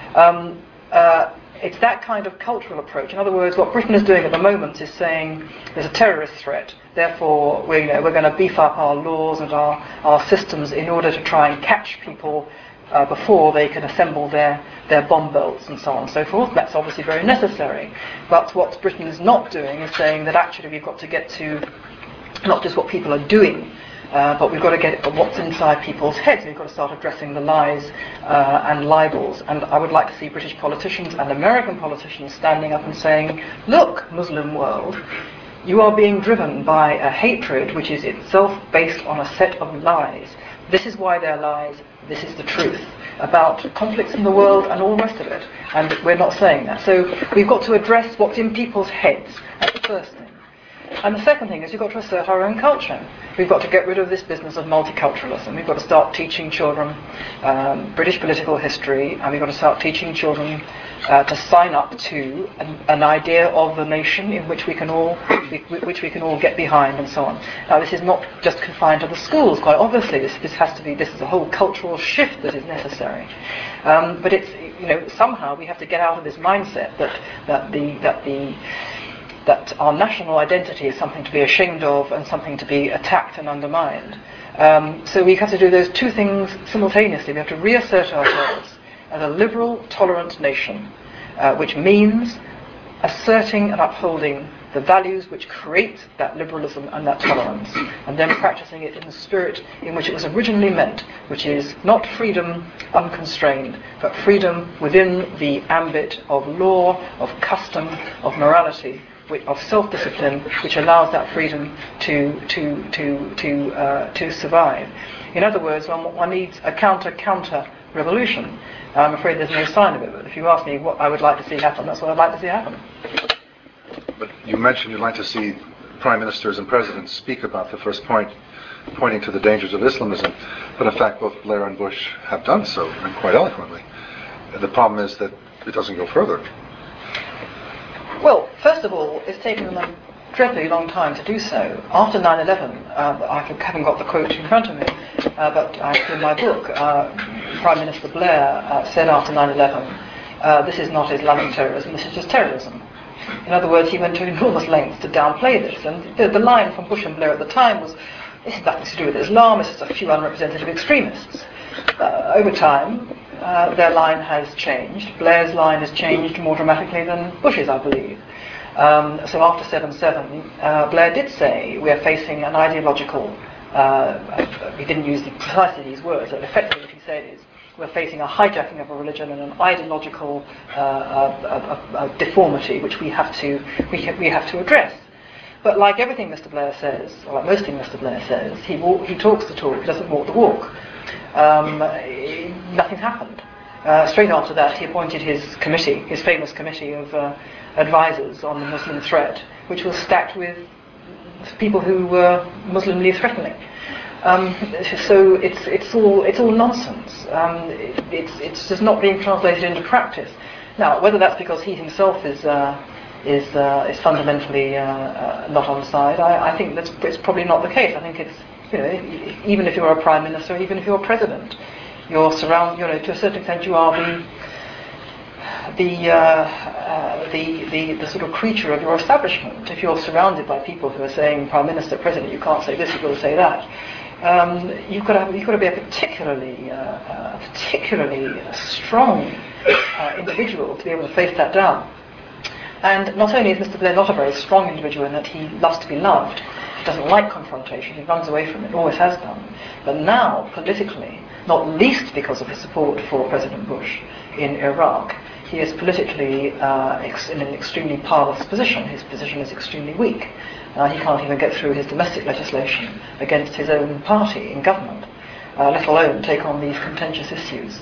It's that kind of cultural approach. In other words, what Britain is doing at the moment is saying there's a terrorist threat, therefore we're going to beef up our laws and our systems in order to try and catch people before they can assemble their bomb belts and so on and so forth. That's obviously very necessary. But what Britain is not doing is saying that actually we've got to get to not just what people are doing, but we've got to get at what's inside people's heads. We've got to start addressing the lies and libels. And I would like to see British politicians and American politicians standing up and saying, look, Muslim world, you are being driven by a hatred which is itself based on a set of lies. This is why they're lies. This is the truth about conflicts in the world and all the rest of it. And we're not saying that. So we've got to address what's in people's heads. That's the first thing. And the second thing is we've got to assert our own culture. We've got to get rid of this business of multiculturalism. We've got to start teaching children British political history, and we've got to start teaching children to sign up to an idea of the nation in which we can all get behind, and so on. Now, this is not just confined to the schools. Quite obviously, this is a whole cultural shift that is necessary. But it's somehow we have to get out of this mindset that our national identity is something to be ashamed of and something to be attacked and undermined. So we have to do those two things simultaneously. We have to reassert ourselves as a liberal, tolerant nation, which means asserting and upholding the values which create that liberalism and that tolerance, and then practicing it in the spirit in which it was originally meant, which is not freedom unconstrained, but freedom within the ambit of law, of custom, of morality, of self-discipline, which allows that freedom to survive. In other words, one needs a counter revolution. I'm afraid there's no sign of it, but if you ask me what I would like to see happen, that's what I'd like to see happen. But you mentioned you'd like to see prime ministers and presidents speak about the first point, pointing to the dangers of Islamism, but in fact both Blair and Bush have done so, and quite eloquently. The problem is that it doesn't go further. Well, first of all, it's taken them dreadfully long time to do so. After 9/11, I haven't got the quote in front of me, but in my book, Prime Minister Blair said after 9/11, this is not Islamic terrorism, this is just terrorism. In other words, he went to enormous lengths to downplay this. And the line from Bush and Blair at the time was, this has nothing to do with Islam, it's just a few unrepresentative extremists. Over time, their line has changed. Blair's line has changed more dramatically than Bush's, I believe. So after 7/7, Blair did say we are facing an ideological, he didn't use precisely these words, but effectively what he said is, we're facing a hijacking of a religion and an ideological deformity which we have to address. But like everything Mr. Blair says, or like most things Mr. Blair says, he talks the talk, he doesn't walk the walk. Nothing's happened. Straight after that, he appointed his committee, his famous committee of advisors on the Muslim threat, which was stacked with people who were Muslimly threatening. So it's all nonsense. It's just not being translated into practice. Now, whether that's because he himself is fundamentally not on side, I think it's probably not the case. I think it's, even if you're a prime minister, even if you're a president, you're surrounded. To a certain extent, you are the sort of creature of your establishment. If you're surrounded by people who are saying, Prime Minister, President, you can't say this, you've got to say that. You've got to be a particularly strong individual to be able to face that down. And not only is Mr. Blair not a very strong individual in that he loves to be loved, he doesn't like confrontation, he runs away from it, always has done. But now, politically, not least because of his support for President Bush in Iraq, he is politically in an extremely powerless position. His position is extremely weak. He can't even get through his domestic legislation against his own party in government, let alone take on these contentious issues.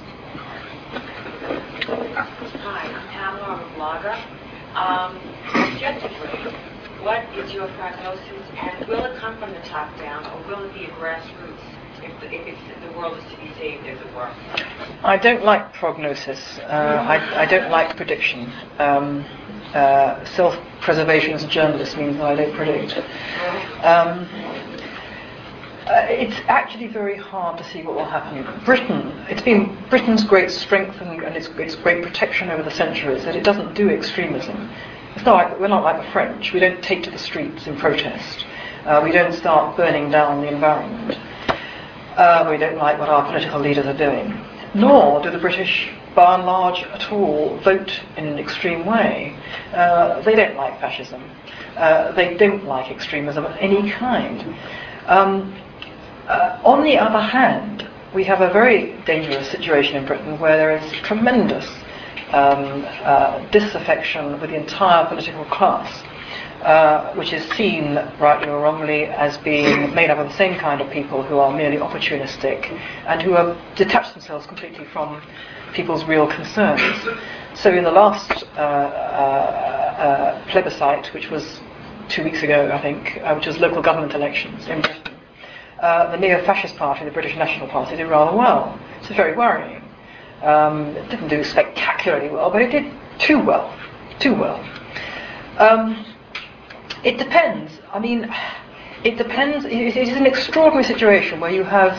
Hi, I'm Pamela, I'm a blogger. Objectively, what is your prognosis, and will it come from the top down, or will it be a grassroots, if the world is to be saved, as it were? I don't like prognosis. I don't like prediction. Self-preservation as a journalist means that I don't predict. It's actually very hard to see what will happen. It's been Britain's great strength and its great protection over the centuries that it doesn't do extremism. We're not like the French. We don't take to the streets in protest. We don't start burning down the environment. We don't like what our political leaders are doing. Nor do the British, by and large, at all vote in an extreme way. They don't like fascism. They don't like extremism of any kind. On the other hand, we have a very dangerous situation in Britain where there is tremendous disaffection with the entire political class, which is seen, rightly or wrongly, as being made up of the same kind of people who are merely opportunistic and who have detached themselves completely from people's real concerns. So in the last plebiscite, which was 2 weeks ago, I think, which was local government elections in Britain, the neo-fascist party, the British National Party, did rather well. It's very worrying. It didn't do spectacularly well, but it did too well. It depends. I mean, it depends. It is an extraordinary situation where you have,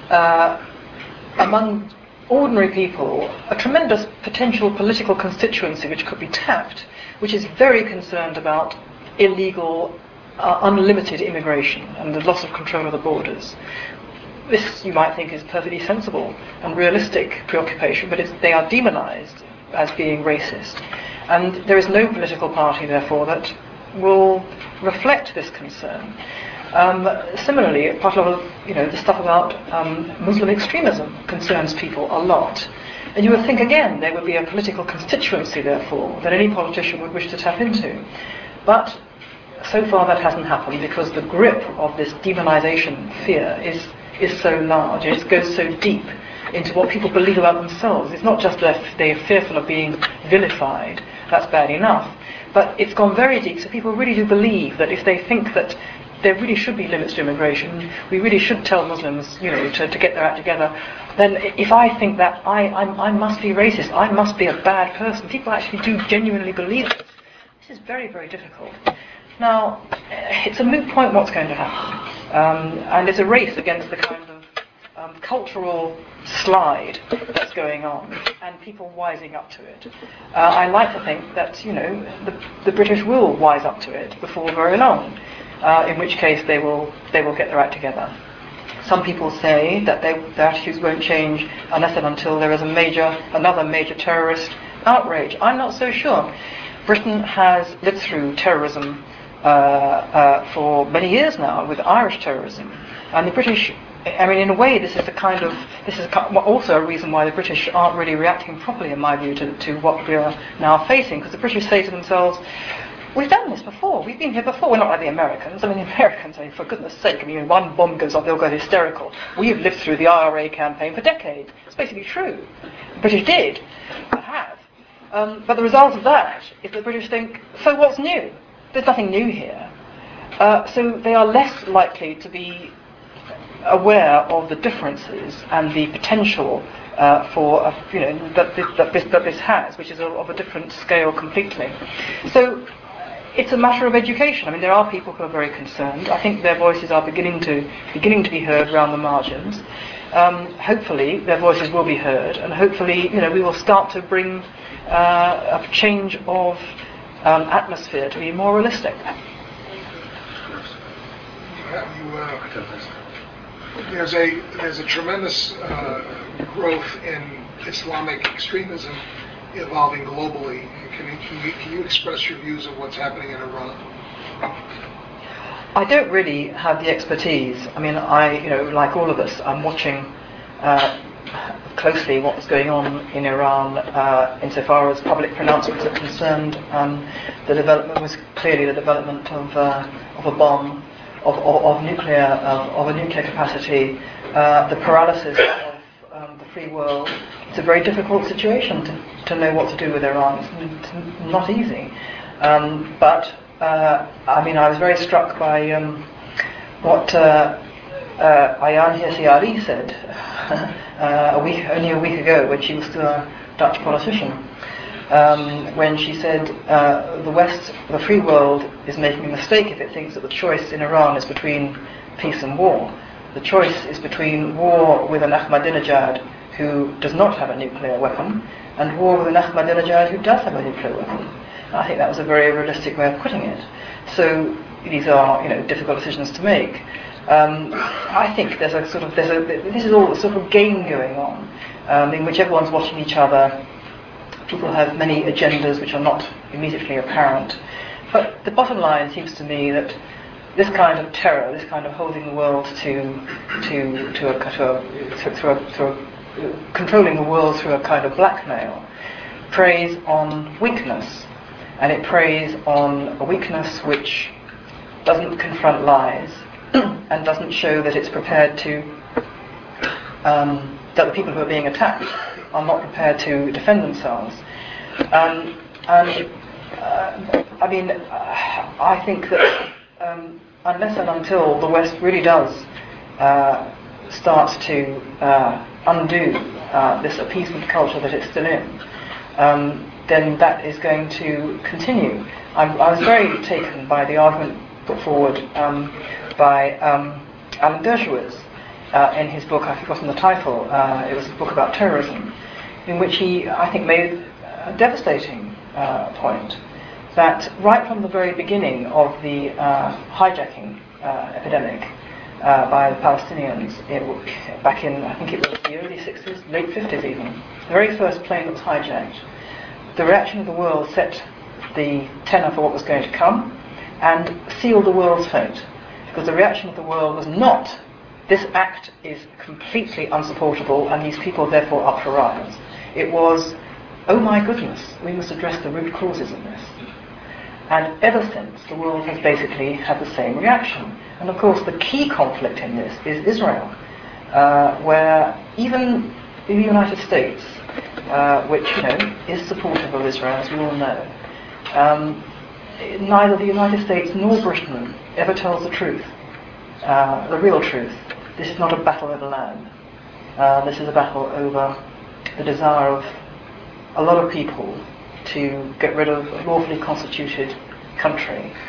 among ordinary people, a tremendous potential political constituency which could be tapped, which is very concerned about illegal, unlimited immigration and the loss of control of the borders. This, you might think, is perfectly sensible and realistic preoccupation, but they are demonized as being racist. And there is no political party, therefore, that will reflect this concern. Similarly, part of the stuff about Muslim extremism concerns people a lot. And you would think, again, there would be a political constituency, therefore, that any politician would wish to tap into. But so far that hasn't happened because the grip of this demonization fear is so large, and it goes so deep into what people believe about themselves. It's not just that they're fearful of being vilified, that's bad enough, but it's gone very deep, so people really do believe that if they think that there really should be limits to immigration, we really should tell Muslims, to get their act together, then if I think that I must be racist, I must be a bad person. People actually do genuinely believe this. This is very, very difficult. Now, it's a moot point what's going to happen. And it's a race against the kind of cultural slide that's going on, and people wising up to it. I like to think that, the British will wise up to it before very long, in which case they will get their act together. Some people say that their attitudes won't change unless and until there is another major terrorist outrage. I'm not so sure. Britain has lived through terrorism for many years now, with Irish terrorism, and the British. I mean, in a way, this is also a reason why the British aren't really reacting properly, in my view, to what we are now facing. Because the British say to themselves, "We've done this before. We've been here before. We're not like the Americans. I mean, the Americans, for goodness' sake, one bomb goes off, they'll go hysterical. We've lived through the IRA campaign for decades. It's basically true. The British did, have. But the result of that is the British think, so what's new? There's nothing new here. So they are less likely to be aware of the differences and the potential for that this has, which is of a different scale completely. So it's a matter of education. I mean, there are people who are very concerned. I think their voices are beginning to be heard around the margins. Hopefully, their voices will be heard, and hopefully, we will start to bring a change of atmosphere to be more realistic. There's a tremendous growth in Islamic extremism evolving globally. Can you express your views of what's happening in Iran? I don't really have the expertise. I mean, like all of us, I'm watching closely what's going on in Iran insofar as public pronouncements are concerned. The development was clearly the development of a bomb. Of a nuclear capacity, the paralysis of the free world. It's a very difficult situation to know what to do with Iran. It's not easy. But I was very struck by what Ayaan Hirsi Ali said only a week ago, when she was still a Dutch politician. When she said the West, the free world, is making a mistake if it thinks that the choice in Iran is between peace and war. The choice is between war with an Ahmadinejad who does not have a nuclear weapon, and war with an Ahmadinejad who does have a nuclear weapon. I think that was a very realistic way of putting it. So these are, difficult decisions to make. I think this is all a sort of game going on, in which everyone's watching each other. People have many agendas which are not immediately apparent. But the bottom line seems to me that this kind of terror, this kind of holding the world controlling the world through a kind of blackmail, preys on weakness, and it preys on a weakness which doesn't confront lies and doesn't show that it's prepared to that the people who are being attacked are not prepared to defend themselves. I think that unless and until the West really does start to undo this appeasement culture that it's still in, then that is going to continue. I was very taken by the argument put forward by Alan Dershowitz in his book, I've forgotten the title, it was a book about terrorism, in which he, I think, made a devastating point that right from the very beginning of the hijacking epidemic by the Palestinians back in, I think it was the early 60s, late 50s even, the very first plane that was hijacked, the reaction of the world set the tenor for what was going to come and sealed the world's fate. Because the reaction of the world was not, this act is completely unsupportable and these people therefore are pariahs. It was, oh my goodness, we must address the root causes of this. And ever since, the world has basically had the same reaction. And of course, the key conflict in this is Israel, where even the United States, which is supportive of Israel, as we all know, neither the United States nor Britain ever tells the truth, the real truth. This is not a battle over land. This is a battle over the desire of a lot of people to get rid of a lawfully constituted country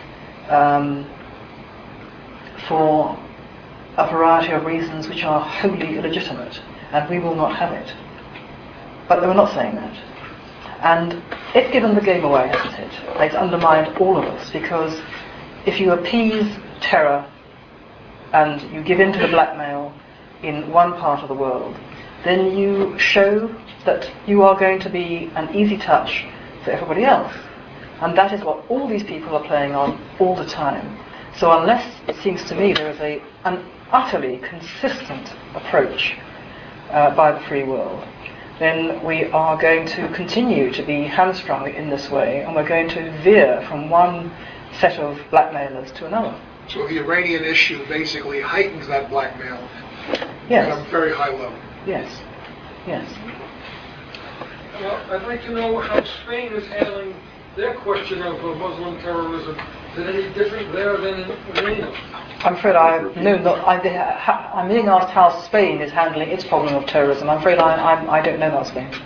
for a variety of reasons which are wholly illegitimate, and we will not have it. But they were not saying that. And it's given the game away, hasn't it? It's undermined all of us, because if you appease terror and you give in to the blackmail in one part of the world, then you show that you are going to be an easy touch for everybody else. And that is what all these people are playing on all the time. So unless, it seems to me, there is an utterly consistent approach by the free world, then we are going to continue to be hamstrung in this way, and we're going to veer from one set of blackmailers to another. So the Iranian issue basically heightens that blackmail Yes. at a very high level. Yes. Yes. Well, I'd like to know how Spain is handling their question of Muslim terrorism. Is it any different there than in Iran? I'm afraid I'm being asked how Spain is handling its problem of terrorism. I'm afraid I don't know about Spain.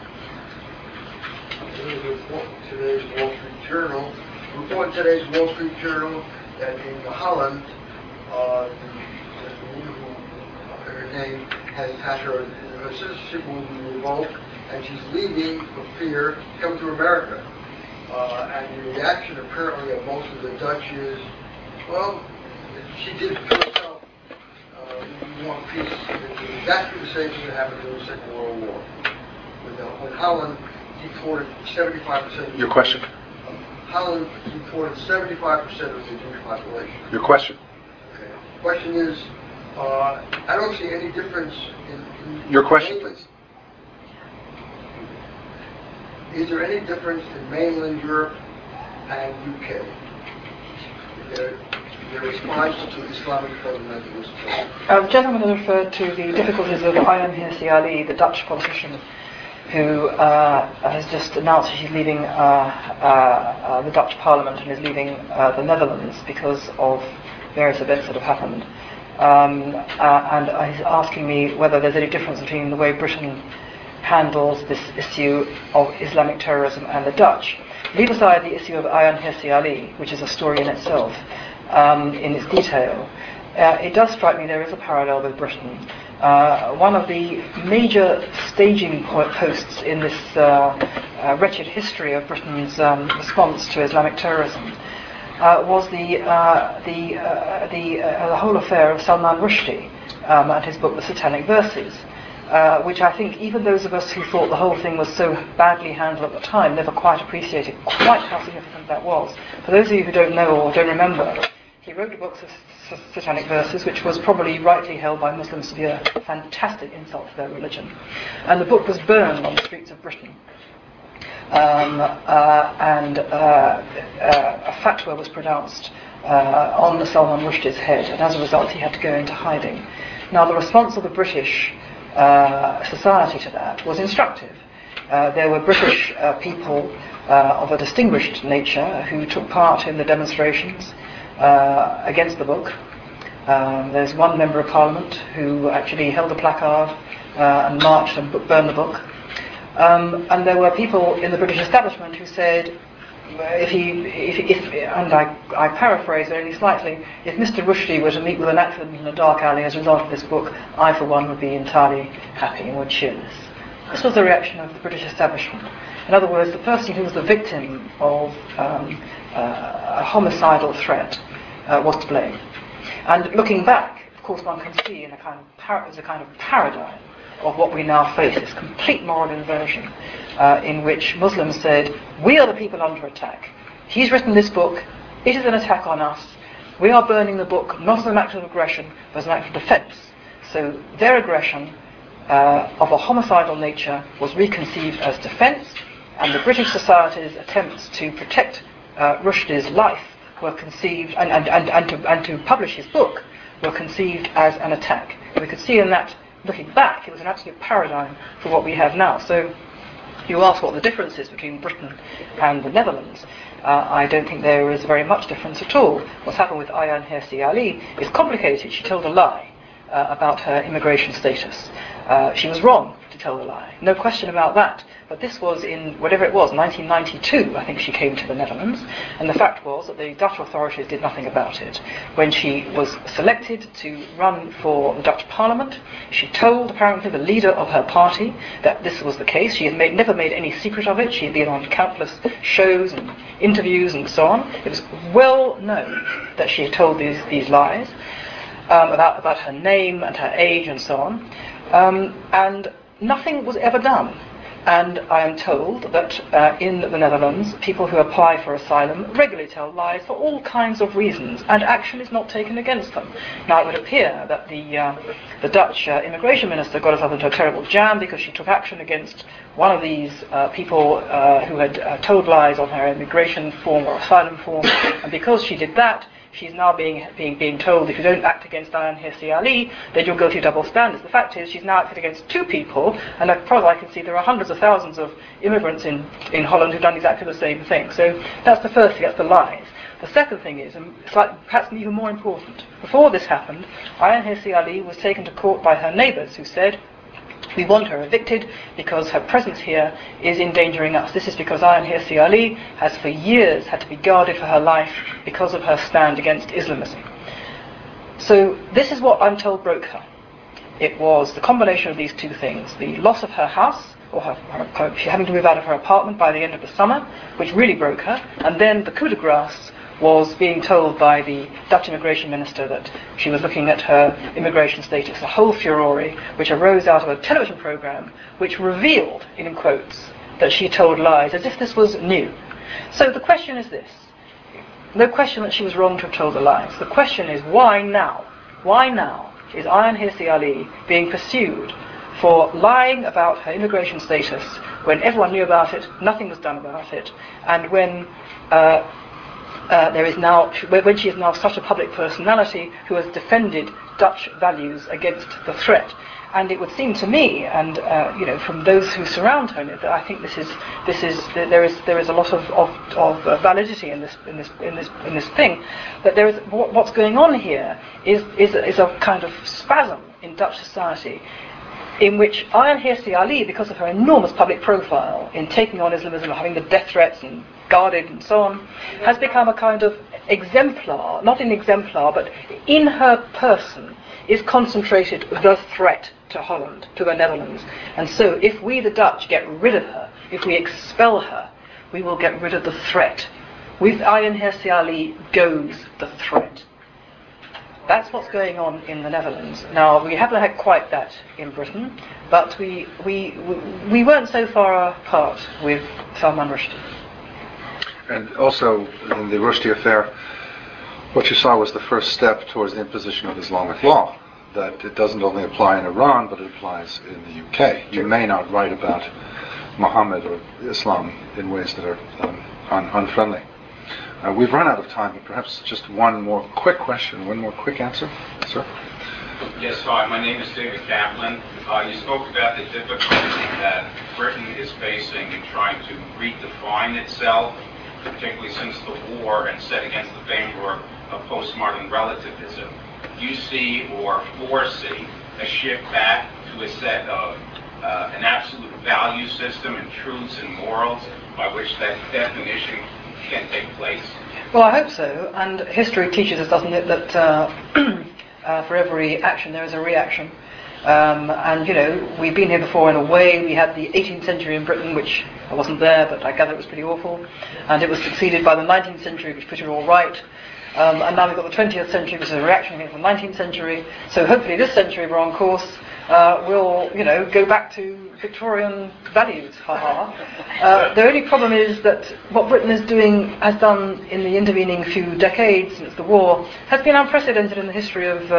Today's Wall Street Journal. Report today's Wall Street Journal that in Holland, the woman who, her name has had her citizenship will be revoked, and she's leaving for fear to come to America. And the reaction apparently of most of the Dutch is, well, she did it to herself. We want peace. It's exactly the same thing that happened during the Second World War. When Holland deported 75%. Your question? Holland deported 75% of the Jewish population. Your question? Okay. Question is, I don't see any difference in Your question, please. Is there any difference in mainland Europe and UK? Their response to Islamic fundamentalism? The gentleman has referred to the difficulties of Ayaan Hirsi Ali, the Dutch politician who has just announced she's leaving the Dutch Parliament and is leaving the Netherlands because of various events that have happened. And he's asking me whether there's any difference between the way Britain handles this issue of Islamic terrorism and the Dutch. Leave aside the issue of Ayaan Hirsi Ali, which is a story in itself, in its detail. It does strike me there is a parallel with Britain. One of the major staging posts in this wretched history of Britain's response to Islamic terrorism was the whole affair of Salman Rushdie and his book The Satanic Verses, which I think even those of us who thought the whole thing was so badly handled at the time never quite appreciated quite how significant that was. For those of you who don't know or don't remember, he wrote a book, Satanic Verses, which was probably rightly held by Muslims to be a fantastic insult to their religion. And the book was burned on the streets of Britain. And a fatwa was pronounced on Salman Rushdie's head, and as a result he had to go into hiding. Now the response of the British society to that was instructive. There were British people of a distinguished nature who took part in the demonstrations against the book. There's one member of Parliament who actually held a placard and marched and burned the book. And there were people in the British establishment who said, and I paraphrase only slightly, if Mr. Rushdie were to meet with an accident in a dark alley as a result of this book, I for one would be entirely happy and would cheer this. This was the reaction of the British establishment. In other words, the person who was the victim of a homicidal threat was to blame. And looking back, of course, one can see in a kind of paradigm of what we now face, this complete moral inversion, in which Muslims said, we are the people under attack. He's written this book, it is an attack on us, we are burning the book not as an act of aggression, but as an act of defense. So their aggression of a homicidal nature was reconceived as defense, and the British society's attempts to protect Rushdie's life were conceived, and to publish his book, were conceived as an attack. We could see in that, looking back, it was an absolute paradigm for what we have now. So you ask what the difference is between Britain and the Netherlands. I don't think there is very much difference at all. What's happened with Ayaan Hirsi Ali is complicated. She told a lie about her immigration status. She was wrong to tell the lie. No question about that. But this was in, whatever it was, 1992, I think she came to the Netherlands. And the fact was that the Dutch authorities did nothing about it. When she was selected to run for the Dutch Parliament, she told, apparently, the leader of her party that this was the case. She had never made any secret of it. She had been on countless shows and interviews and so on. It was well known that she had told these lies about her name and her age and so on. And nothing was ever done. And I am told that in the Netherlands, people who apply for asylum regularly tell lies for all kinds of reasons, and action is not taken against them. Now, it would appear that the Dutch immigration minister got herself into a terrible jam because she took action against one of these people who had told lies on her immigration form or asylum form, and because she did that, she's now being told, if you don't act against Ayaan Hirsi Ali, then you'll go through double standards. The fact is, she's now acted against two people, and as far as I can see, there are hundreds of thousands of immigrants in Holland who've done exactly the same thing. So that's the first thing, that's the lies. The second thing is, and perhaps even more important, before this happened, Ayaan Hirsi Ali was taken to court by her neighbours who said, we want her evicted because her presence here is endangering us. This is because Ayaan Hirsi Ali has for years had to be guarded for her life because of her stand against Islamism. So this is what I'm told broke her. It was the combination of these two things, the loss of her house, or she having to move out of her apartment by the end of the summer, which really broke her, and then the coup de grace was being told by the Dutch immigration minister that she was looking at her immigration status, a whole furore which arose out of a television program which revealed, in quotes, that she told lies, as if this was new. So the question is this. No question that she was wrong to have told the lies. The question is, why now? Why now is Ayaan Hirsi Ali being pursued for lying about her immigration status when everyone knew about it, nothing was done about it, and when when she is now such a public personality who has defended Dutch values against the threat? And it would seem to me, and from those who surround her, that I think there is a lot of validity in this thing. That there is what's going on here is a kind of spasm in Dutch society, in which Ayaan Hirsi Ali, because of her enormous public profile in taking on Islamism, having the death threats and guarded and so on, has become a kind of exemplar, not an exemplar, but in her person is concentrated the threat to Holland, to the Netherlands. And so if we, the Dutch, get rid of her, if we expel her, we will get rid of the threat. With Ayaan Hirsi Ali goes the threat. That's what's going on in the Netherlands. Now, we haven't had quite that in Britain, but we weren't so far apart with Salman Rushdie. And also, in the Rushdie affair, what you saw was the first step towards the imposition of Islamic law, that it doesn't only apply in Iran, but it applies in the UK. You may not write about Muhammad or Islam in ways that are unfriendly. We've run out of time, but perhaps just one more quick question, one more quick answer. Sir? Yes, hi, my name is David Kaplan. You spoke about the difficulty that Britain is facing in trying to redefine itself, particularly since the war, and set against the framework of postmodern relativism. Do you see or foresee a shift back to a set of an absolute value system and truths and morals by which that definition can take place? Well, I hope so, and history teaches us, doesn't it, that for every action there is a reaction. And, we've been here before in a way. We had the 18th century in Britain, which I wasn't there, but I gather it was pretty awful. And it was succeeded by the 19th century, which put it all right. And now we've got the 20th century, which is a reaction against the 19th century. So hopefully this century we're on course. We'll, go back to Victorian values. The only problem is that what Britain has done in the intervening few decades since the war, has been unprecedented in the history of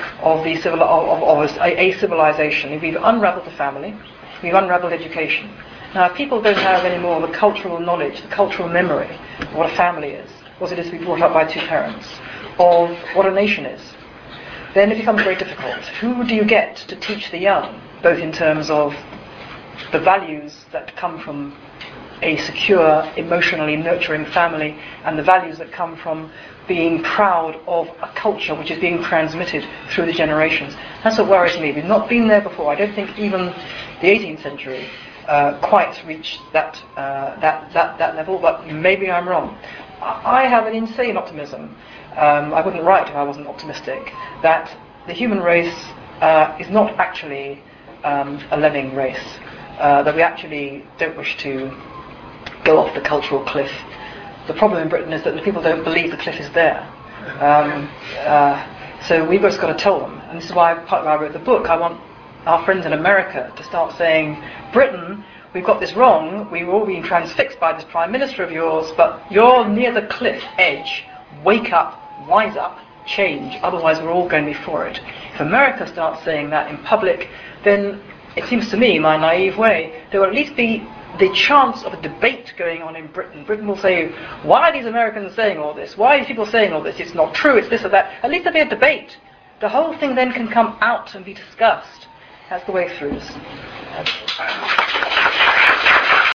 a civilization. We've unravelled the family, we've unravelled education. Now, if people don't have any more of the cultural knowledge, the cultural memory of what a family is, what it is to be brought up by two parents, of what a nation is, then it becomes very difficult. Who do you get to teach the young, both in terms of the values that come from a secure, emotionally nurturing family, and the values that come from being proud of a culture which is being transmitted through the generations? That's what worries me. We've not been there before. I don't think even the 18th century quite reached that level, but maybe I'm wrong. I have an insane optimism. I wouldn't write if I wasn't optimistic, that the human race is not actually a lemming race, that we actually don't wish to go off the cultural cliff. The problem in Britain is that the people don't believe the cliff is there. So we've just got to tell them. And this is partly why I wrote the book. I want our friends in America to start saying, Britain, we've got this wrong, we've all been transfixed by this prime minister of yours, but you're near the cliff edge. Wake up, wise up, change, otherwise we're all going before it. If America starts saying that in public, then it seems to me, my naive way, there will at least be the chance of a debate going on in Britain. Britain will say, why are these Americans saying all this? Why are these people saying all this? It's not true, it's this or that. At least there'll be a debate. The whole thing then can come out and be discussed. That's the way through this.